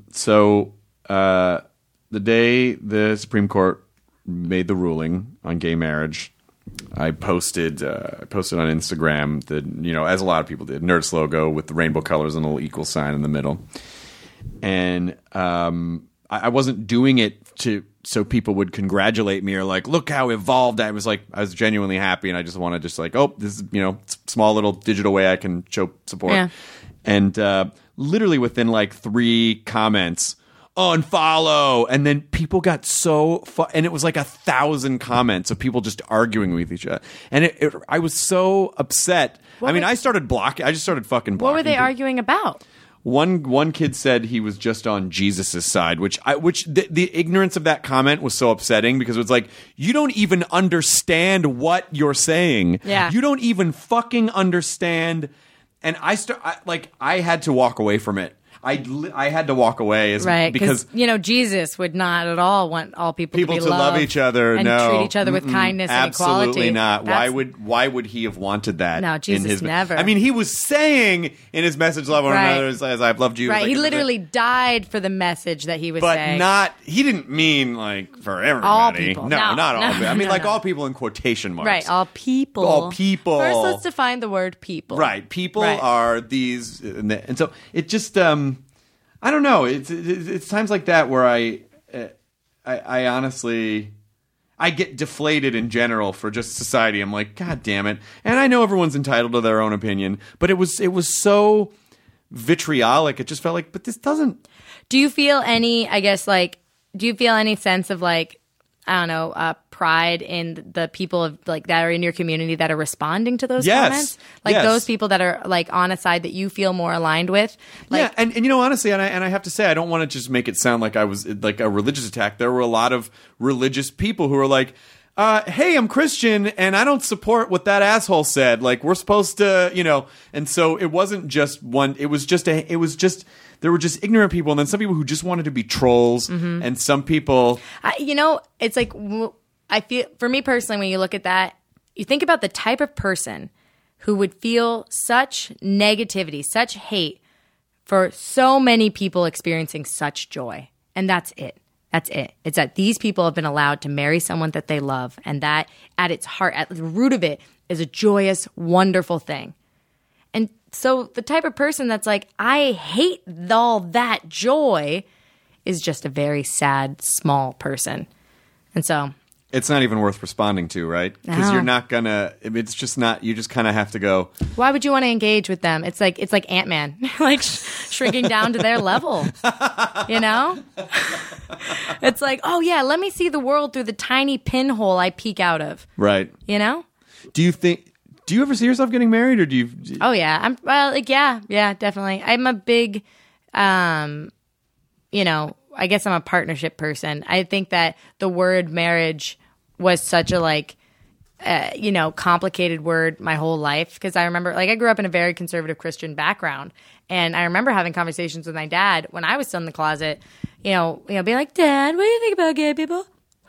the day the Supreme Court made the ruling on gay marriage, I posted on Instagram as a lot of people did, Nerdist logo with the rainbow colors and a little equal sign in the middle, and I wasn't doing it so people would congratulate me or look how evolved I was. I was genuinely happy, and I just wanted this is small little digital way I can show support. Yeah. And literally within 3 comments, unfollow. And then people got so and it was like 1,000 comments of people just arguing with each other. And I was so upset. I started blocking. I just started fucking blocking. What were they people. arguing about? One kid said he was just on Jesus's side, which the ignorance of that comment was so upsetting because it was like, you don't even understand what you're saying. Yeah. You don't even fucking understand. And I had to walk away from it. I had to walk away because Jesus would not at all want all people to be to love each other, and treat each other with kindness and equality. Absolutely not. Why would he have wanted that? No, Jesus never. I mean, he was saying in his message, "Love one another as I've loved you." Right. Like, he literally died for the message that he was saying. But he didn't mean like for everybody. All people. No, No, not all. no, I mean, no, like no. all people in quotation marks. Right. All people. All people. First, let's define the word people. Right. People Right. are these, and so it just. I don't know. It's times like that where I honestly get deflated in general for just society. I'm like, God damn it! And I know everyone's entitled to their own opinion, but it was so vitriolic. It just felt like, but this doesn't. Do you feel any? I guess do you feel any sense of I don't know, pride in the people of that are in your community that are responding to those comments? Yes. Those people that are on a side that you feel more aligned with? Yeah, and honestly, and I have to say, I don't want to just make it sound like I was like a religious attack. There were a lot of religious people who were like, hey, I'm Christian and I don't support what that asshole said. Like, we're supposed to, and so it wasn't just one, it was just there were just ignorant people, and then some people who just wanted to be trolls, and some people... it's like, I feel, for me personally, when you look at that, you think about the type of person who would feel such negativity, such hate for so many people experiencing such joy. And that's it. That's it. It's that these people have been allowed to marry someone that they love, and that at its heart, at the root of it, is a joyous, wonderful thing. And so the type of person that's like, I hate all that joy, is just a very sad, small person. And so... It's not even worth responding to, right? Because you're not gonna... It's just not... You just kind of have to go... Why would you want to engage with them? It's like Ant-Man. Shrinking down to their level. It's like, oh yeah, let me see the world through the tiny pinhole I peek out of. Right. Do you ever see yourself getting married, or do you... Oh, yeah. Yeah, definitely. I'm a big, I guess I'm a partnership person. I think that the word marriage was such a, complicated word my whole life. Because I remember, I grew up in a very conservative Christian background. And I remember having conversations with my dad when I was still in the closet, being like, Dad, what do you think about gay people?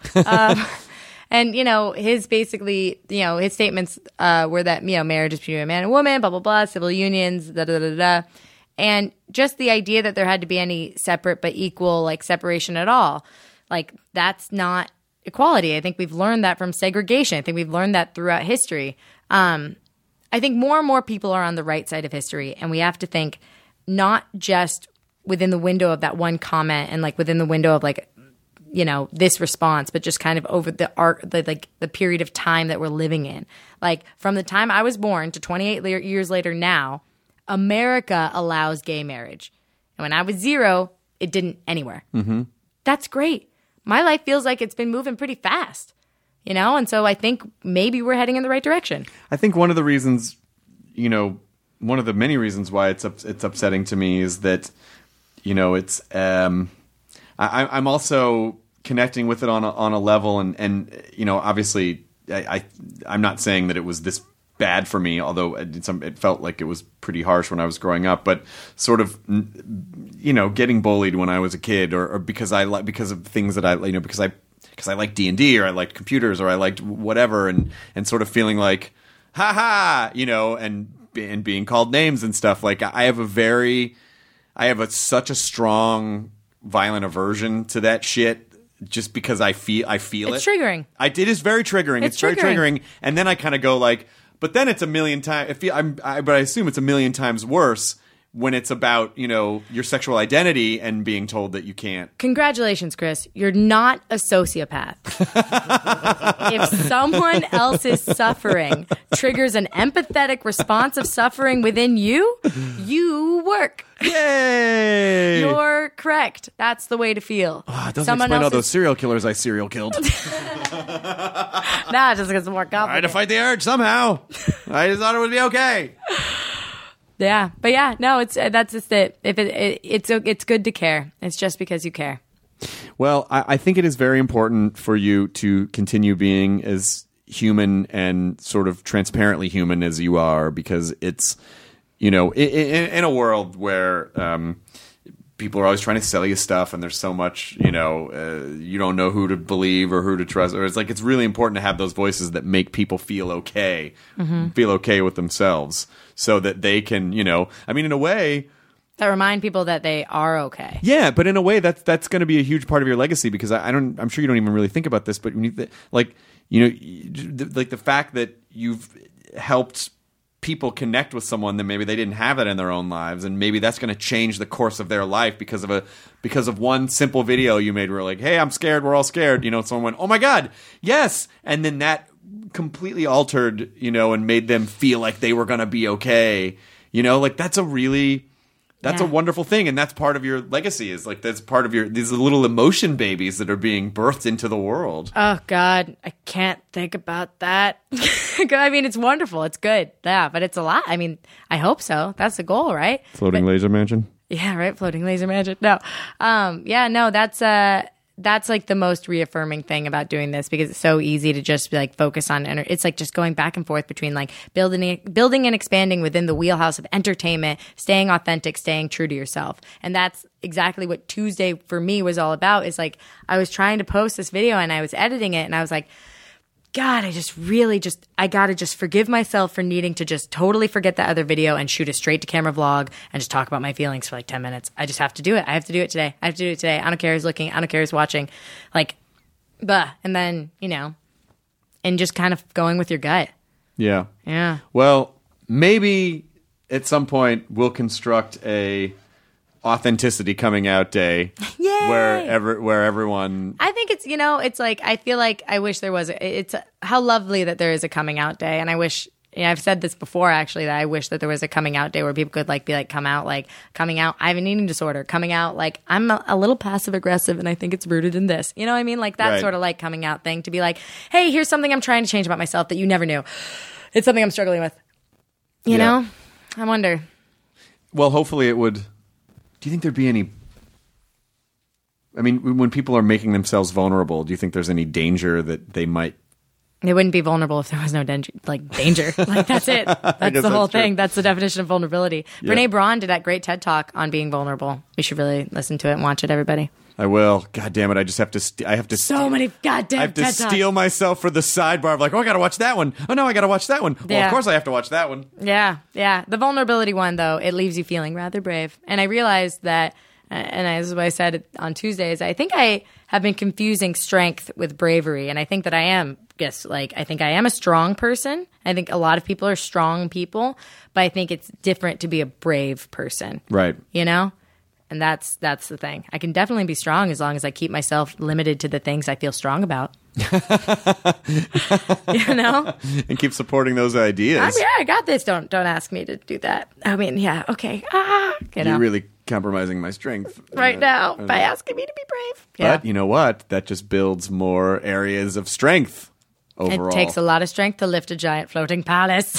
And, his basically, his statements were that, marriage is between a man and woman, blah, blah, blah, civil unions, da, da, da, da. And just the idea that there had to be any separate but equal, separation at all, that's not equality. I think we've learned that from segregation. I think we've learned that throughout history. I think more and more people are on the right side of history, and we have to think not just within the window of that one comment and, within the window of, this response, but just kind of over the arc, the period of time that we're living in. From the time I was born to 28 years later now, America allows gay marriage. And when I was 0, it didn't anywhere. Mm-hmm. That's great. My life feels like it's been moving pretty fast, And so I think maybe we're heading in the right direction. I think one of the reasons, one of the many reasons why it's upsetting to me is that, it's... I'm also connecting with it on a level, and obviously I'm not saying that it was this bad for me, although it felt like it was pretty harsh when I was growing up. But sort of, getting bullied when I was a kid, or because of things that because I liked D&D, or I liked computers, or I liked whatever, and sort of feeling like, ha ha, and being called names and stuff. I have such a strong violent aversion to that shit, just because I feel it's triggering. It is very triggering. It's very triggering. And then I kind of go but then it's a million times. But I assume it's a million times worse when it's about, your sexual identity and being told that you can't. Congratulations, Chris. You're not a sociopath. If someone else's suffering triggers an empathetic response of suffering within you, you work. Yay! You're correct. That's the way to feel. It doesn't explain all those serial killers I serial killed. Nah, it just gets more I had complicated. to fight the urge somehow. I just thought it would be okay. Yeah, but yeah, no, that's just it. If it's good to care. It's just because you care. Well, I think it is very important for you to continue being as human and sort of transparently human as you are, because it's, in a world where people are always trying to sell you stuff, and there's so much, you don't know who to believe or who to trust. Or it's really important to have those voices that make people feel okay, feel okay with themselves, so that they can, in a way. That remind people that they are okay. Yeah, but in a way, that's going to be a huge part of your legacy, because I'm sure you don't even really think about this, but when the fact that you've helped people connect with someone that maybe they didn't have that in their own lives, and maybe that's going to change the course of their life because of one simple video you made where like, hey, I'm scared, we're all scared, someone went, oh my God, yes, and then that completely altered, and made them feel like they were going to be okay, that's a wonderful thing, and that's part of your legacy. Is like that's part of these little emotion babies that are being birthed into the world. Oh God, I can't think about that. I mean, it's wonderful, it's good, yeah, but it's a lot. I mean, I hope so. That's the goal, right? Floating laser mansion. Yeah, right. Floating laser magic. No, that's like the most reaffirming thing about doing this, because it's so easy to just like focus on. It's like just going back and forth between like building and expanding within the wheelhouse of entertainment, staying authentic, staying true to yourself. And that's exactly what Tuesday for me was all about. Is like, I was trying to post this video and I was editing it, and I was like, God, I gotta just forgive myself for needing to just totally forget that other video and shoot a straight to camera vlog and just talk about my feelings for like 10 minutes. I just have to do it. I have to do it today. I don't care who's looking. I don't care who's watching. Like, and then, and just kind of going with your gut. Yeah. Yeah. Well, maybe at some point we'll construct a authenticity coming out day. Yay! where everyone, I think it's, it's like, I feel like I wish there was how lovely that there is a coming out day. And I wish, I've said this before actually, that I wish that there was a coming out day where people could like be like, coming out, I have an eating disorder, coming out, like I'm a little passive aggressive and I think it's rooted in this, you know what I mean? Like that Right. sort of like coming out thing, to be like, hey, here's something I'm trying to change about myself that you never knew. It's something I'm struggling with, you know? I wonder. well, hopefully it would. Do you think there'd be any? I mean, when people are making themselves vulnerable, do you think there's any danger that they might? They wouldn't be vulnerable if there was no danger. Like, that's it. That's guess the whole that's true. thing. That's the definition of vulnerability. Yeah. Brene Brown did that great TED Talk on being vulnerable. You should really listen to it and watch it, everybody. I will. God damn it! I just have to. I have to. So many goddamn I have to TED Talks. steel myself for the sidebar of like, oh, I gotta watch that one. Oh no, I gotta watch that one. Well, Yeah. of course I have to watch that one. Yeah. The vulnerability one, though, it leaves you feeling rather brave. And I realized that, and this is what I said on Tuesdays, I think I have been confusing strength with bravery. And I think that I am, I think I am a strong person. I think a lot of people are strong people, but I think it's different to be a brave person. Right. And that's the thing. I can definitely be strong as long as I keep myself limited to the things I feel strong about. And keep supporting those ideas. I got this. Don't ask me to do that. I mean, yeah, okay. You're really compromising my strength right now by asking me to be brave. But you know what? That just builds more areas of strength overall. It takes a lot of strength to lift a giant floating palace.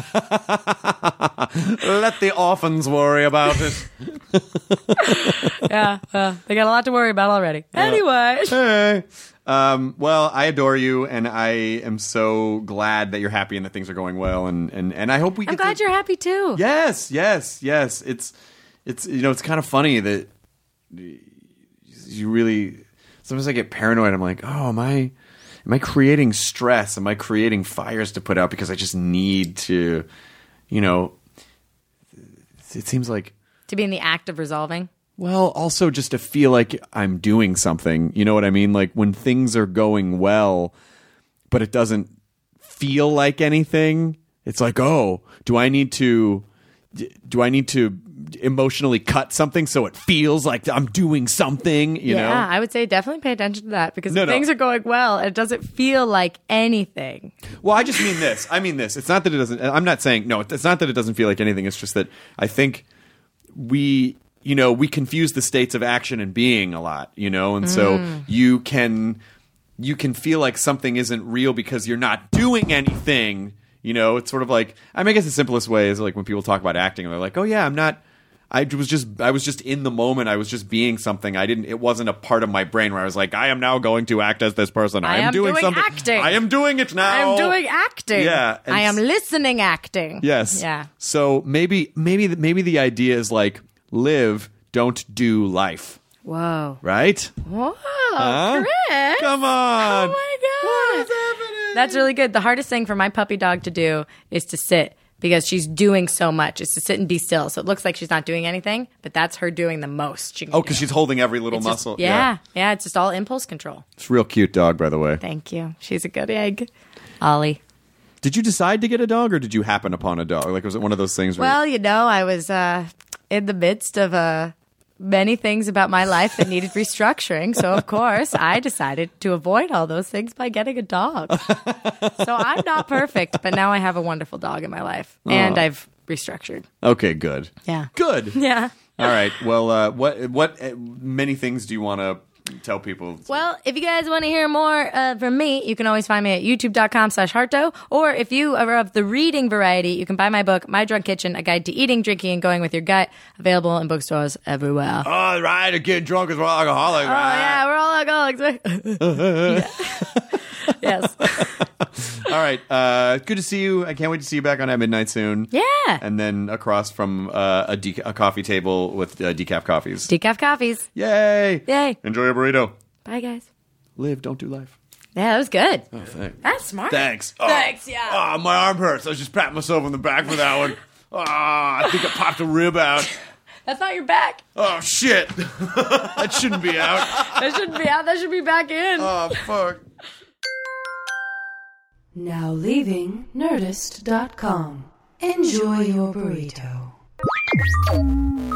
Let the orphans worry about it. Yeah, well, they got a lot to worry about already. Anyway. Hey. Well, I adore you, and I am so glad that you're happy and that things are going well, and I hope we. I'm glad you're happy too. Yes. It's it's kind of funny that you really. Sometimes I get paranoid. I'm like, oh, am I creating stress? Am I creating fires to put out because I just need to, it seems like. To be in the act of resolving. Well, also just to feel like I'm doing something. You know what I mean? Like when things are going well, but it doesn't feel like anything. It's like, oh, do I need to do I need to emotionally cut something so it feels like I'm doing something? You know, I would say definitely pay attention to that because No, if no. things are going well, it doesn't feel like anything. Well, I just mean this. I mean this. It's not that it doesn't. I'm not saying no. It's not that it doesn't feel like anything. It's just that I think we confuse the states of action and being a lot. And so you can feel like something isn't real because you're not doing anything. It's sort of like, I guess the simplest way is like when people talk about acting and they're like, oh yeah, I was just in the moment. I was just being something. It wasn't a part of my brain where I was like, I am now going to act as this person. I am doing something. Acting. I am doing it now. I'm doing acting. Yeah. I am listening acting. Yes. Yeah. So maybe the idea is like, live, don't do life. Whoa. Right? Whoa. Huh? Chris. Come on. Oh my God. What is happening? That's really good. The hardest thing for my puppy dog to do is to sit because she's doing so much. Is to sit and be still. So it looks like she's not doing anything, but that's her doing the most. She can Because she's holding every little It's just- muscle. yeah. It's just all impulse control. It's a real cute dog, by the way. Thank you. She's a good egg. Ollie. Did you decide to get a dog or did you happen upon a dog? Like, was it one of those things where... Well, I was in the midst of many things about my life that needed restructuring. So, of course, I decided to avoid all those things by getting a dog. So I'm not perfect, but now I have a wonderful dog in my life. And I've restructured. Okay, good. Yeah. Good. Yeah. All right. Well, what many things do you want to tell people? Well, if you guys want to hear more from me, you can always find me at youtube.com/Harto. Or if you are of the reading variety, you can buy my book, My Drunk Kitchen, A Guide to Eating, Drinking, and Going with Your Gut, available in bookstores everywhere. Oh, right. Getting drunk is we're all alcoholics. Oh, yeah, we're all alcoholics. Yes. All right. Good to see you. I can't wait to see you back on at midnight soon. Yeah. And then across from a coffee table with decaf coffees. Decaf coffees. Yay. Yay. Enjoy your burrito. Bye, guys. Live, don't do life. Yeah, that was good. Oh, thanks. That's smart. Thanks. Thanks, yeah. Oh, my arm hurts. I was just patting myself on the back for that one. I think I popped a rib out. That's not your back. Oh, shit. That shouldn't be out. That shouldn't be out. That should be back in. Oh, fuck. Now leaving Nerdist.com. Enjoy your burrito.